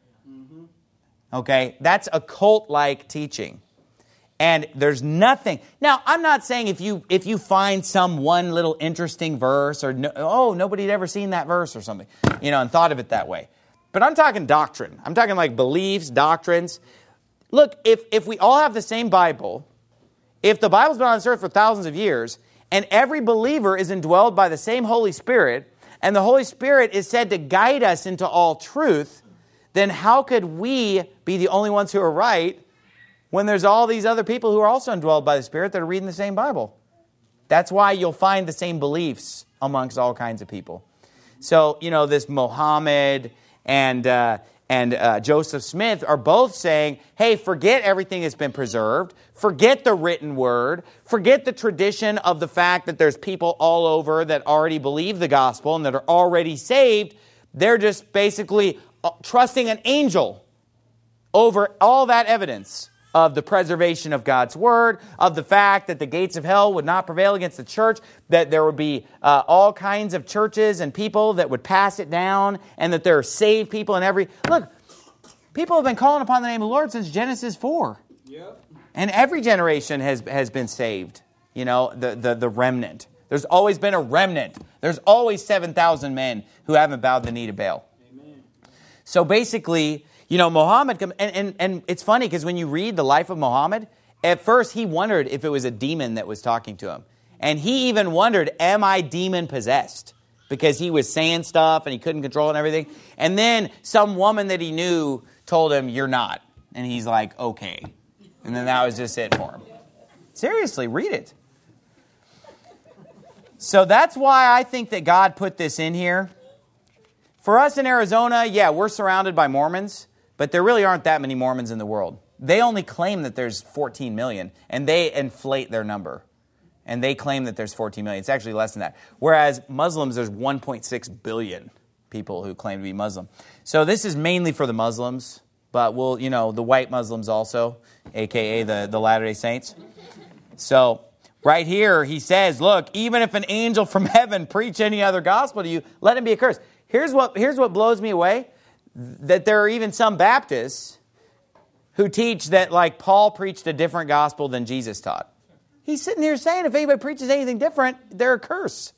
Okay, that's a cult-like teaching. And there's nothing. Now, I'm not saying if you if you find some one little interesting verse or, no, oh, nobody had ever seen that verse or something, you know, and thought of it that way. But I'm talking doctrine. I'm talking like beliefs, doctrines. Look, if if we all have the same Bible, if the Bible's been on this earth for thousands of years, and every believer is indwelled by the same Holy Spirit, and the Holy Spirit is said to guide us into all truth, then how could we be the only ones who are right when there's all these other people who are also indwelled by the Spirit that are reading the same Bible? That's why you'll find the same beliefs amongst all kinds of people. So, you know, this Mohammed and uh, and uh, Joseph Smith are both saying, hey, forget everything that's been preserved. Forget the written word. Forget the tradition of the fact that there's people all over that already believe the gospel and that are already saved. They're just basically trusting an angel over all that evidence of the preservation of God's word, of the fact that the gates of hell would not prevail against the church, that there would be uh, all kinds of churches and people that would pass it down, and that there are saved people in every... Look, people have been calling upon the name of the Lord since Genesis four. Yep. And every generation has, has been saved, you know, the, the, the remnant. There's always been a remnant. There's always seven thousand men who haven't bowed the knee to Baal. Amen. So basically... You know, Muhammad, and, and, and it's funny because when you read the life of Muhammad, at first he wondered if it was a demon that was talking to him. And he even wondered, am I demon possessed? Because he was saying stuff and he couldn't control it and everything. And then some woman that he knew told him, you're not. And he's like, okay. And then that was just it for him. Seriously, read it. So that's why I think that God put this in here. For us in Arizona, yeah, we're surrounded by Mormons. But there really aren't that many Mormons in the world. They only claim that there's fourteen million, and they inflate their number. And they claim that there's fourteen million. It's actually less than that. Whereas Muslims, there's one point six billion people who claim to be Muslim. So this is mainly for the Muslims. but we'll, you know, the white Muslims also, a k a the, the Latter-day Saints. So right here, he says, look, even if an angel from heaven preach any other gospel to you, let him be accursed. Here's what, here's what blows me away, that there are even some Baptists who teach that, like, Paul preached a different gospel than Jesus taught. He's sitting here saying if anybody preaches anything different, they're a curse.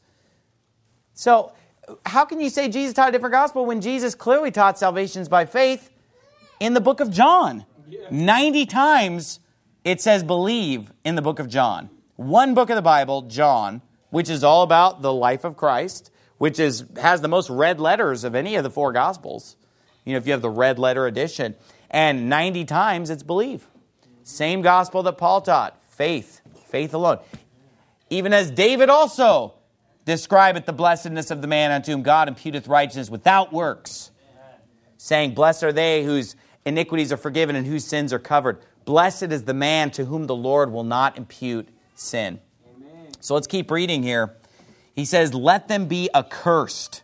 So how can you say Jesus taught a different gospel when Jesus clearly taught salvations by faith in the book of John? Yeah. ninety times it says believe in the book of John. One book of the Bible, John, which is all about the life of Christ, which is has the most red letters of any of the four gospels. You know, if you have the red letter edition. And ninety times it's believe. Same gospel that Paul taught. Faith. Faith alone. Even as David also describeth the blessedness of the man unto whom God imputeth righteousness without works. Saying, blessed are they whose iniquities are forgiven and whose sins are covered. Blessed is the man to whom the Lord will not impute sin. Amen. So let's keep reading here. He says, let them be accursed.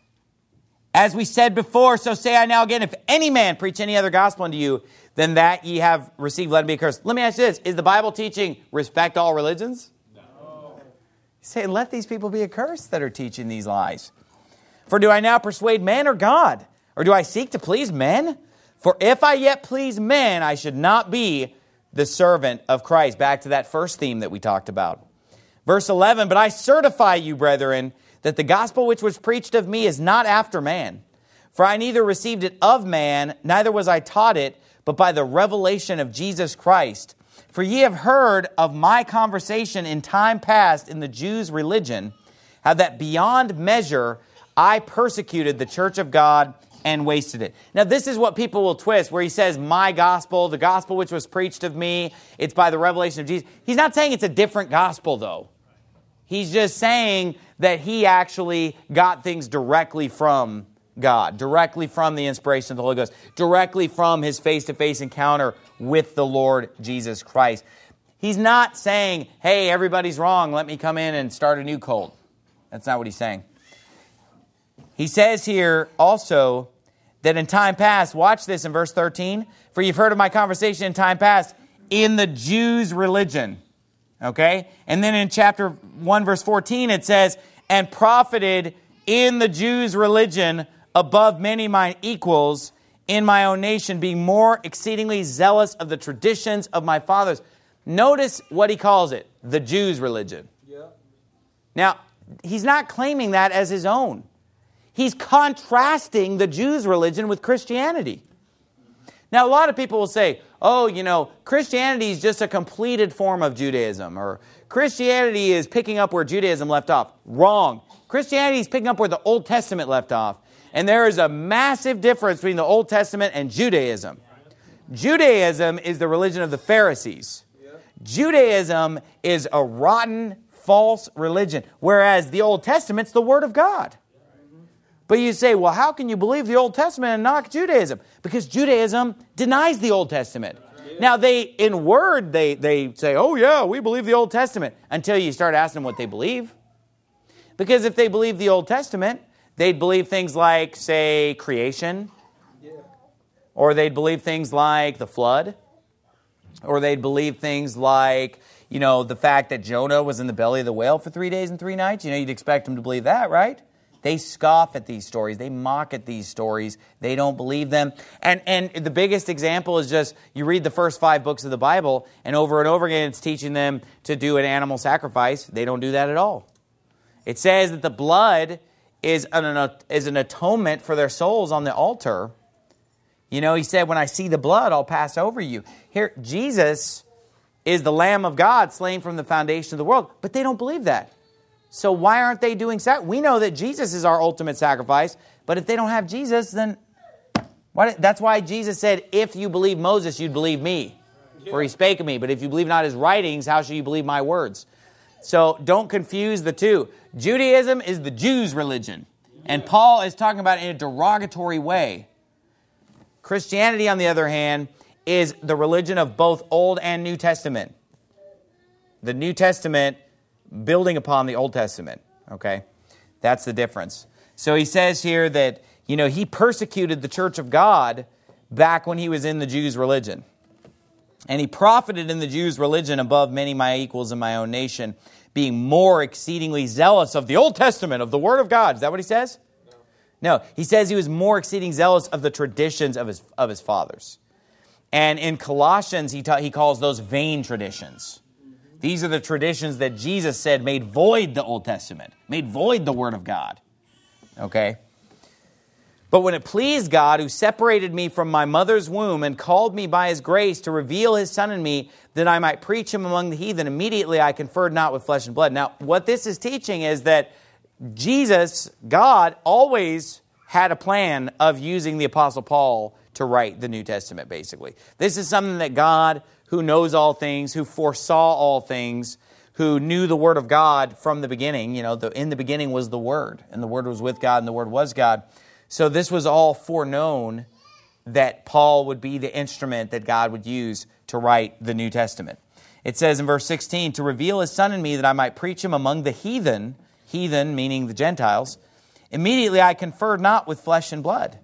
As we said before, so say I now again, if any man preach any other gospel unto you, than that ye have received, let him be accursed. Let me ask you this. Is the Bible teaching respect all religions? No. He's saying, let these people be accursed that are teaching these lies. For do I now persuade man or God? Or do I seek to please men? For if I yet please men, I should not be the servant of Christ. Back to that first theme that we talked about. Verse eleven, but I certify you, brethren, that the gospel which was preached of me is not after man. For I neither received it of man, neither was I taught it, but by the revelation of Jesus Christ. For ye have heard of my conversation in time past in the Jews' religion, how that beyond measure I persecuted the church of God and wasted it. Now this is what people will twist, where he says, my gospel, the gospel which was preached of me, it's by the revelation of Jesus. He's not saying it's a different gospel, though. He's just saying that he actually got things directly from God, directly from the inspiration of the Holy Ghost, directly from his face-to-face encounter with the Lord Jesus Christ. He's not saying, hey, everybody's wrong, let me come in and start a new cult. That's not what he's saying. He says here also that in time past, watch this in verse thirteen, for you've heard of my conversation in time past in the Jews' religion. Okay? And then in chapter one, verse fourteen, it says, and profited in the Jews' religion above many mine equals in my own nation, being more exceedingly zealous of the traditions of my fathers. Notice what he calls it, the Jews' religion. Yeah. Now, he's not claiming that as his own. He's contrasting the Jews' religion with Christianity. Now, a lot of people will say, oh, you know, Christianity is just a completed form of Judaism, or Christianity is picking up where Judaism left off. Wrong. Christianity is picking up where the Old Testament left off. And there is a massive difference between the Old Testament and Judaism. Judaism is the religion of the Pharisees. Judaism is a rotten, false religion, whereas the Old Testament's the Word of God. But you say, well, how can you believe the Old Testament and knock Judaism? Because Judaism denies the Old Testament. Now, they, in word, they, they say, oh, yeah, we believe the Old Testament, until you start asking them what they believe. Because if they believe the Old Testament, they'd believe things like, say, creation, or they'd believe things like the flood, or they'd believe things like, you know, the fact that Jonah was in the belly of the whale for three days and three nights. You know, you'd expect them to believe that, right? They scoff at these stories. They mock at these stories. They don't believe them. And and the biggest example is just, you read the first five books of the Bible, and over and over again it's teaching them to do an animal sacrifice. They don't do that at all. It says that the blood is an, is an atonement for their souls on the altar. You know, he said, when I see the blood, I'll pass over you. Here, Jesus is the Lamb of God slain from the foundation of the world. But they don't believe that. So why aren't they doing sacrifice? We know that Jesus is our ultimate sacrifice, but if they don't have Jesus, then why, that's why Jesus said, if you believe Moses, you'd believe me, for he spake of me. But if you believe not his writings, how shall you believe my words? So don't confuse the two. Judaism is the Jews' religion, and Paul is talking about it in a derogatory way. Christianity, on the other hand, is the religion of both Old and New Testament. The New Testament building upon the Old Testament, okay? That's the difference. So he says here that, you know, he persecuted the church of God back when he was in the Jews' religion. And he profited in the Jews' religion above many my equals in my own nation, being more exceedingly zealous of the Old Testament, of the Word of God. Is that what he says? No. No, he says he was more exceeding zealous of the traditions of his, of his fathers. And in Colossians, he, ta- he calls those vain traditions. These are the traditions that Jesus said made void the Old Testament, made void the Word of God. Okay? But when it pleased God, who separated me from my mother's womb and called me by his grace to reveal his Son in me, that I might preach him among the heathen, immediately I conferred not with flesh and blood. Now, what this is teaching is that Jesus, God, always had a plan of using the Apostle Paul to write the New Testament, basically. This is something that God, who knows all things, who foresaw all things, who knew the Word of God from the beginning. You know, the, in the beginning was the Word, and the Word was with God, and the Word was God. So this was all foreknown that Paul would be the instrument that God would use to write the New Testament. It says in verse sixteen, to reveal his Son in me that I might preach him among the heathen, heathen meaning the Gentiles. Immediately I conferred not with flesh and blood.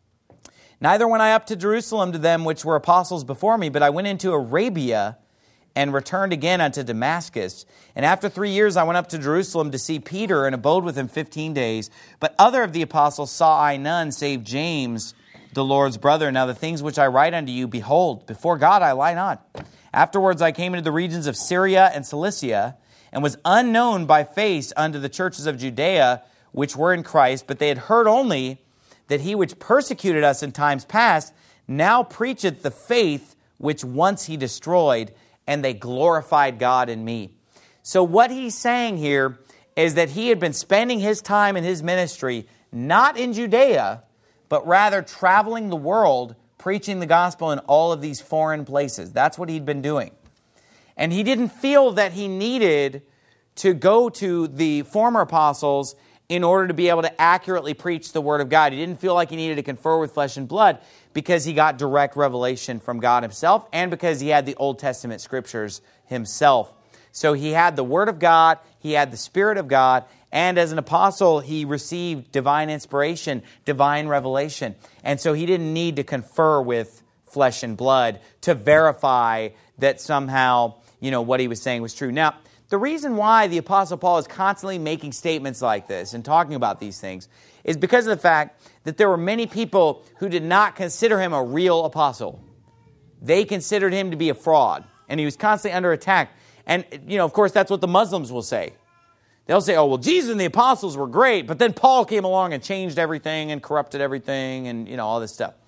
Neither went I up to Jerusalem to them which were apostles before me, but I went into Arabia and returned again unto Damascus. And after three years I went up to Jerusalem to see Peter, and abode with him fifteen days. But other of the apostles saw I none, save James, the Lord's brother. Now the things which I write unto you, behold, before God I lie not. Afterwards I came into the regions of Syria and Cilicia, and was unknown by face unto the churches of Judea, which were in Christ, but they had heard only that he which persecuted us in times past now preacheth the faith which once he destroyed, and they glorified God in me. So what he's saying here is that he had been spending his time in his ministry not in Judea, but rather traveling the world, preaching the gospel in all of these foreign places. That's what he'd been doing. And he didn't feel that he needed to go to the former apostles in order to be able to accurately preach the Word of God. He didn't feel like he needed to confer with flesh and blood because he got direct revelation from God himself and because he had the Old Testament scriptures himself. So he had the Word of God, he had the Spirit of God, and as an apostle, he received divine inspiration, divine revelation. And so he didn't need to confer with flesh and blood to verify that somehow, you know, what he was saying was true. Now, the reason why the Apostle Paul is constantly making statements like this and talking about these things is because of the fact that there were many people who did not consider him a real apostle. They considered him to be a fraud, and he was constantly under attack. And, you know, of course, that's what the Muslims will say. They'll say, oh, well, Jesus and the apostles were great, but then Paul came along and changed everything and corrupted everything and, you know, all this stuff.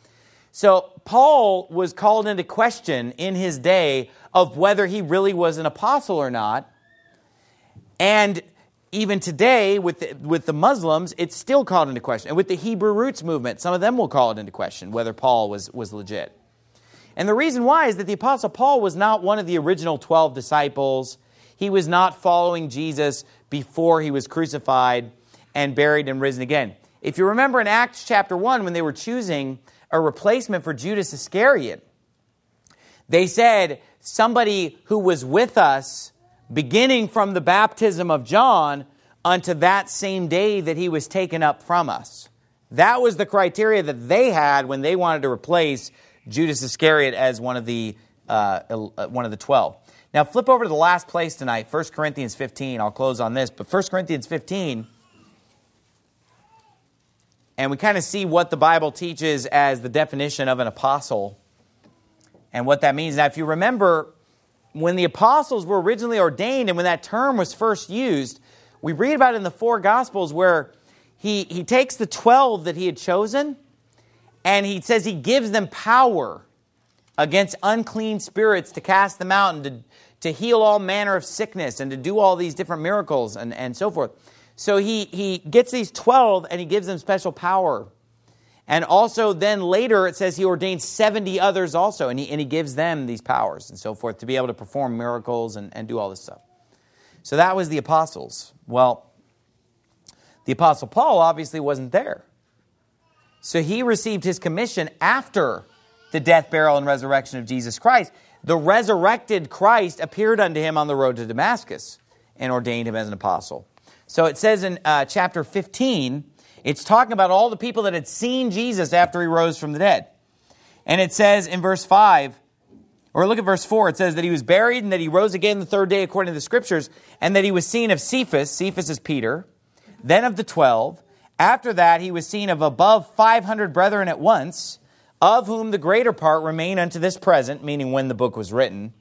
So Paul was called into question in his day of whether he really was an apostle or not. And even today, with the, with the Muslims, it's still called into question. And with the Hebrew Roots movement, some of them will call it into question, whether Paul was, was legit. And the reason why is that the Apostle Paul was not one of the original twelve disciples. He was not following Jesus before he was crucified and buried and risen again. If you remember in Acts chapter one, when they were choosing a replacement for Judas Iscariot, they said, somebody who was with us beginning from the baptism of John unto that same day that he was taken up from us. That was the criteria that they had when they wanted to replace Judas Iscariot as one of the uh, one of the twelve. Now flip over to the last place tonight, First Corinthians fifteen. I'll close on this, but First Corinthians fifteen, and we kind of see what the Bible teaches as the definition of an apostle and what that means. Now, if you remember, when the apostles were originally ordained and when that term was first used, we read about it in the four Gospels where he, he takes the twelve that he had chosen and he says he gives them power against unclean spirits to cast them out and to, to heal all manner of sickness and to do all these different miracles and, and so forth. So he, he gets these twelve and he gives them special power. And also then later it says he ordains seventy others also, and he, and he gives them these powers and so forth to be able to perform miracles and, and do all this stuff. So that was the apostles. Well, the Apostle Paul obviously wasn't there. So he received his commission after the death, burial, and resurrection of Jesus Christ. The resurrected Christ appeared unto him on the road to Damascus and ordained him as an apostle. So it says in uh, chapter fifteen, it's talking about all the people that had seen Jesus after he rose from the dead. And it says in verse five, or look at verse four, it says that he was buried and that he rose again the third day according to the Scriptures, and that he was seen of Cephas, Cephas is Peter, then of the twelve. After that he was seen of above five hundred brethren at once, of whom the greater part remain unto this present, meaning when the book was written.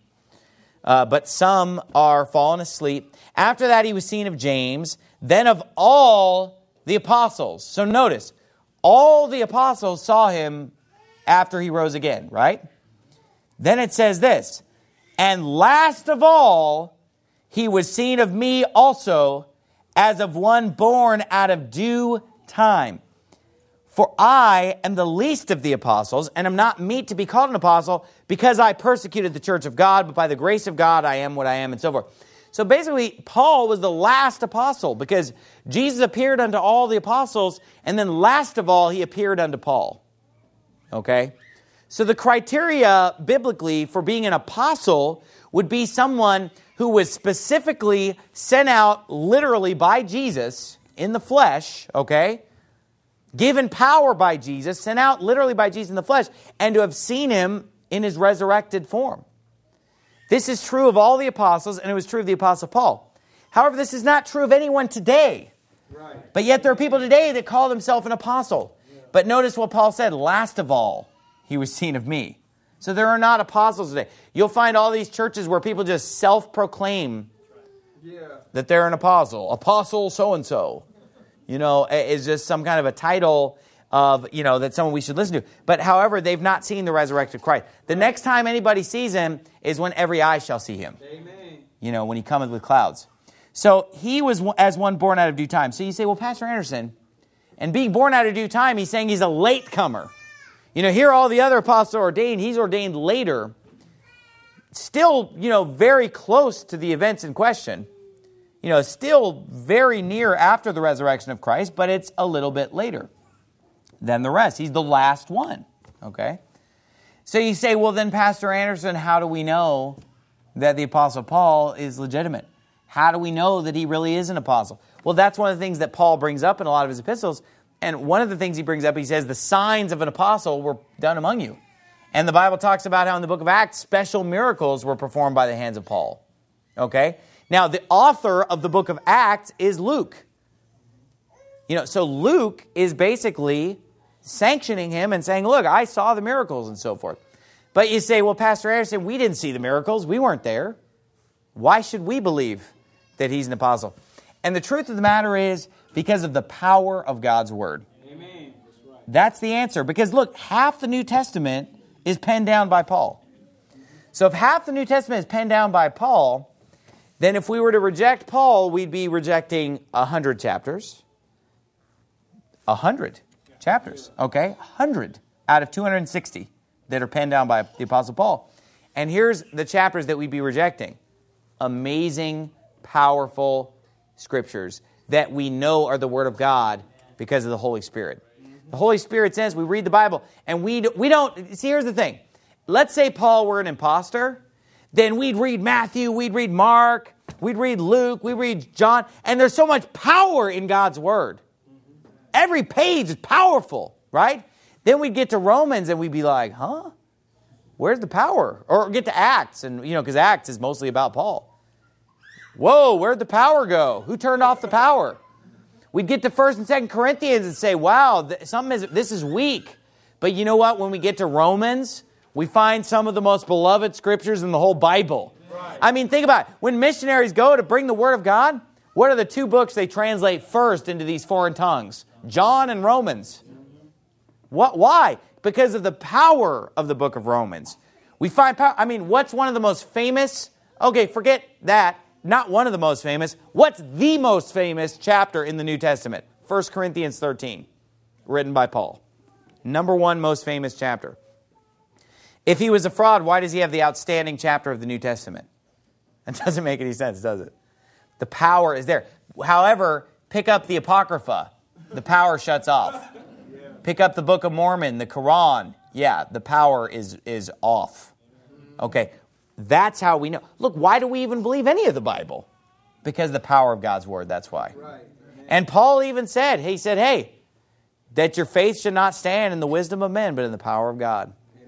Uh, but some are fallen asleep. After that he was seen of James, then of all the apostles. So notice, all the apostles saw him after he rose again, right? Then it says this, and last of all, he was seen of me also, as of one born out of due time. For I am the least of the apostles, and am not meet to be called an apostle, because I persecuted the church of God, but by the grace of God I am what I am, and so forth. So basically, Paul was the last apostle, because Jesus appeared unto all the apostles, and then last of all, he appeared unto Paul. Okay? So the criteria biblically for being an apostle would be someone who was specifically sent out literally by Jesus in the flesh, okay? Given power by Jesus, sent out literally by Jesus in the flesh, and to have seen him in his resurrected form. This is true of all the apostles, and it was true of the apostle Paul. However, this is not true of anyone today. Right. But yet there are people today that call themselves an apostle. Yeah. But notice what Paul said, last of all, he was seen of me. So there are not apostles today. You'll find all these churches where people just self-proclaim yeah. that they're an apostle. Apostle so-and-so. You know, is just some kind of a title of, you know, that someone we should listen to. But however, they've not seen the resurrected Christ. The next time anybody sees him is when every eye shall see him. Amen. You know, when he cometh with clouds. So he was as one born out of due time. So you say, well, Pastor Anderson, and being born out of due time, he's saying he's a latecomer. You know, here all the other apostles are ordained. He's ordained later. Still, you know, very close to the events in question. You know, still very near after the resurrection of Christ, but it's a little bit later than the rest. He's the last one, okay? So you say, well, then, Pastor Anderson, how do we know that the Apostle Paul is legitimate? How do we know that he really is an apostle? Well, that's one of the things that Paul brings up in a lot of his epistles. And one of the things he brings up, he says, the signs of an apostle were done among you. And the Bible talks about how in the book of Acts, special miracles were performed by the hands of Paul. Okay? Now, the author of the book of Acts is Luke. You know, so Luke is basically sanctioning him and saying, look, I saw the miracles and so forth. But you say, well, Pastor Anderson, we didn't see the miracles. We weren't there. Why should we believe that he's an apostle? And the truth of the matter is because of the power of God's word. Amen. That's right. That's the answer. Because look, half the New Testament is penned down by Paul. So if half the New Testament is penned down by Paul, then if we were to reject Paul, we'd be rejecting one hundred chapters. one hundred chapters, okay? one hundred out of two hundred sixty that are penned down by the Apostle Paul. And here's the chapters that we'd be rejecting. Amazing, powerful scriptures that we know are the Word of God because of the Holy Spirit. The Holy Spirit says we read the Bible and we we don't... See, here's the thing. Let's say Paul were an imposter. Then we'd read Matthew, we'd read Mark, we'd read Luke, we'd read John, and there's so much power in God's Word. Every page is powerful, right? Then we'd get to Romans and we'd be like, huh? Where's the power? Or get to Acts, and you know, because Acts is mostly about Paul. Whoa, where'd the power go? Who turned off the power? We'd get to First and Second Corinthians and say, wow, something is, this is weak. But you know what? When we get to Romans, we find some of the most beloved scriptures in the whole Bible. Right. I mean, think about it. When missionaries go to bring the Word of God, what are the two books they translate first into these foreign tongues? John and Romans. What? Why? Because of the power of the book of Romans. We find power. I mean, what's one of the most famous? Okay, forget that. Not one of the most famous. What's the most famous chapter in the New Testament? First Corinthians thirteen, written by Paul. Number one most famous chapter. If he was a fraud, why does he have the outstanding chapter of the New Testament? That doesn't make any sense, does it? The power is there. However, pick up the Apocrypha. The power shuts off. Pick up the Book of Mormon, the Quran. Yeah, the power is, is off. Okay, that's how we know. Look, why do we even believe any of the Bible? Because of the power of God's Word, that's why. Right. And Paul even said, he said, hey, that your faith should not stand in the wisdom of men, but in the power of God. Amen.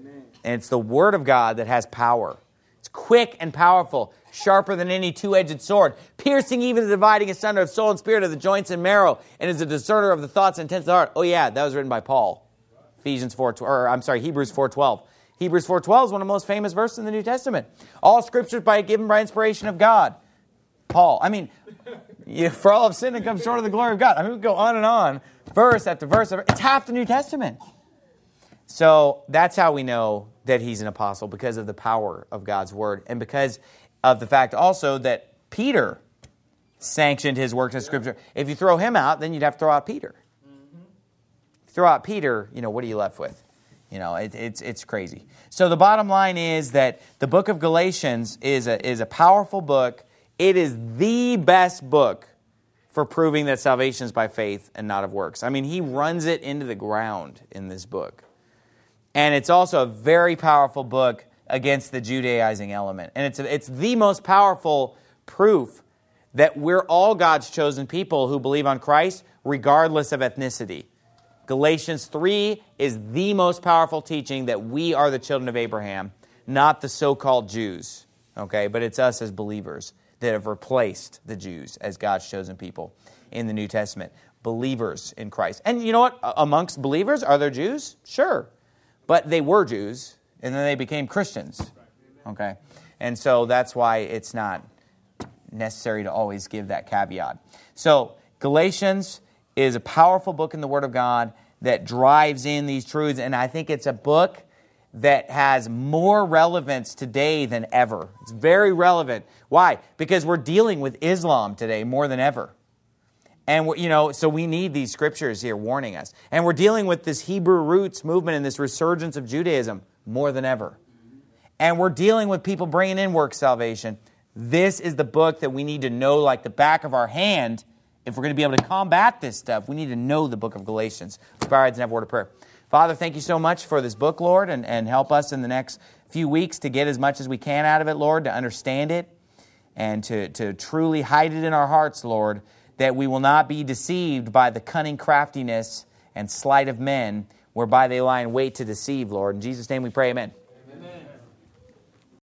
And it's the Word of God that has power. It's quick and powerful, sharper than any two-edged sword, piercing even the dividing asunder of soul and spirit, of the joints and marrow, and is a discerner of the thoughts and intents of the heart. Oh yeah, that was written by Paul. Ephesians four, or I'm sorry, Hebrews four twelve. Hebrews four twelve is one of the most famous verses in the New Testament. All Scripture is by, given by inspiration of God. Paul. I mean, you, for all of sin and come short of the glory of God. I mean, we go on and on, verse after verse. It's half the New Testament. So that's how we know that he's an apostle, because of the power of God's word, and because of the fact also that Peter sanctioned his works in Scripture. If you throw him out, then you'd have to throw out Peter. Mm-hmm. Throw out Peter, you know, what are you left with? You know, it, it's it's crazy. So the bottom line is that the book of Galatians is a is a powerful book. It is the best book for proving that salvation is by faith and not of works. I mean, he runs it into the ground in this book. And it's also a very powerful book against the Judaizing element. And it's it's the most powerful proof that we're all God's chosen people who believe on Christ, regardless of ethnicity. Galatians three is the most powerful teaching that we are the children of Abraham, not the so-called Jews. Okay, but it's us as believers that have replaced the Jews as God's chosen people in the New Testament. Believers in Christ. And you know what? Amongst believers, are there Jews? Sure. But they were Jews, and then they became Christians. Okay? And so that's why it's not necessary to always give that caveat. So Galatians is a powerful book in the Word of God that drives in these truths, and I think it's a book that has more relevance today than ever. It's very relevant. Why? Because we're dealing with Islam today more than ever. And, you know, so we need these scriptures here warning us. And we're dealing with this Hebrew roots movement and this resurgence of Judaism more than ever. And we're dealing with people bringing in work salvation. This is the book that we need to know like the back of our hand. If we're going to be able to combat this stuff, we need to know the book of Galatians. Let's bow our heads and have a word of prayer. Father, thank you so much for this book, Lord, and, and help us in the next few weeks to get as much as we can out of it, Lord, to understand it and to, to truly hide it in our hearts, Lord, that we will not be deceived by the cunning craftiness and sleight of men whereby they lie in wait to deceive, Lord. In Jesus' name we pray, amen.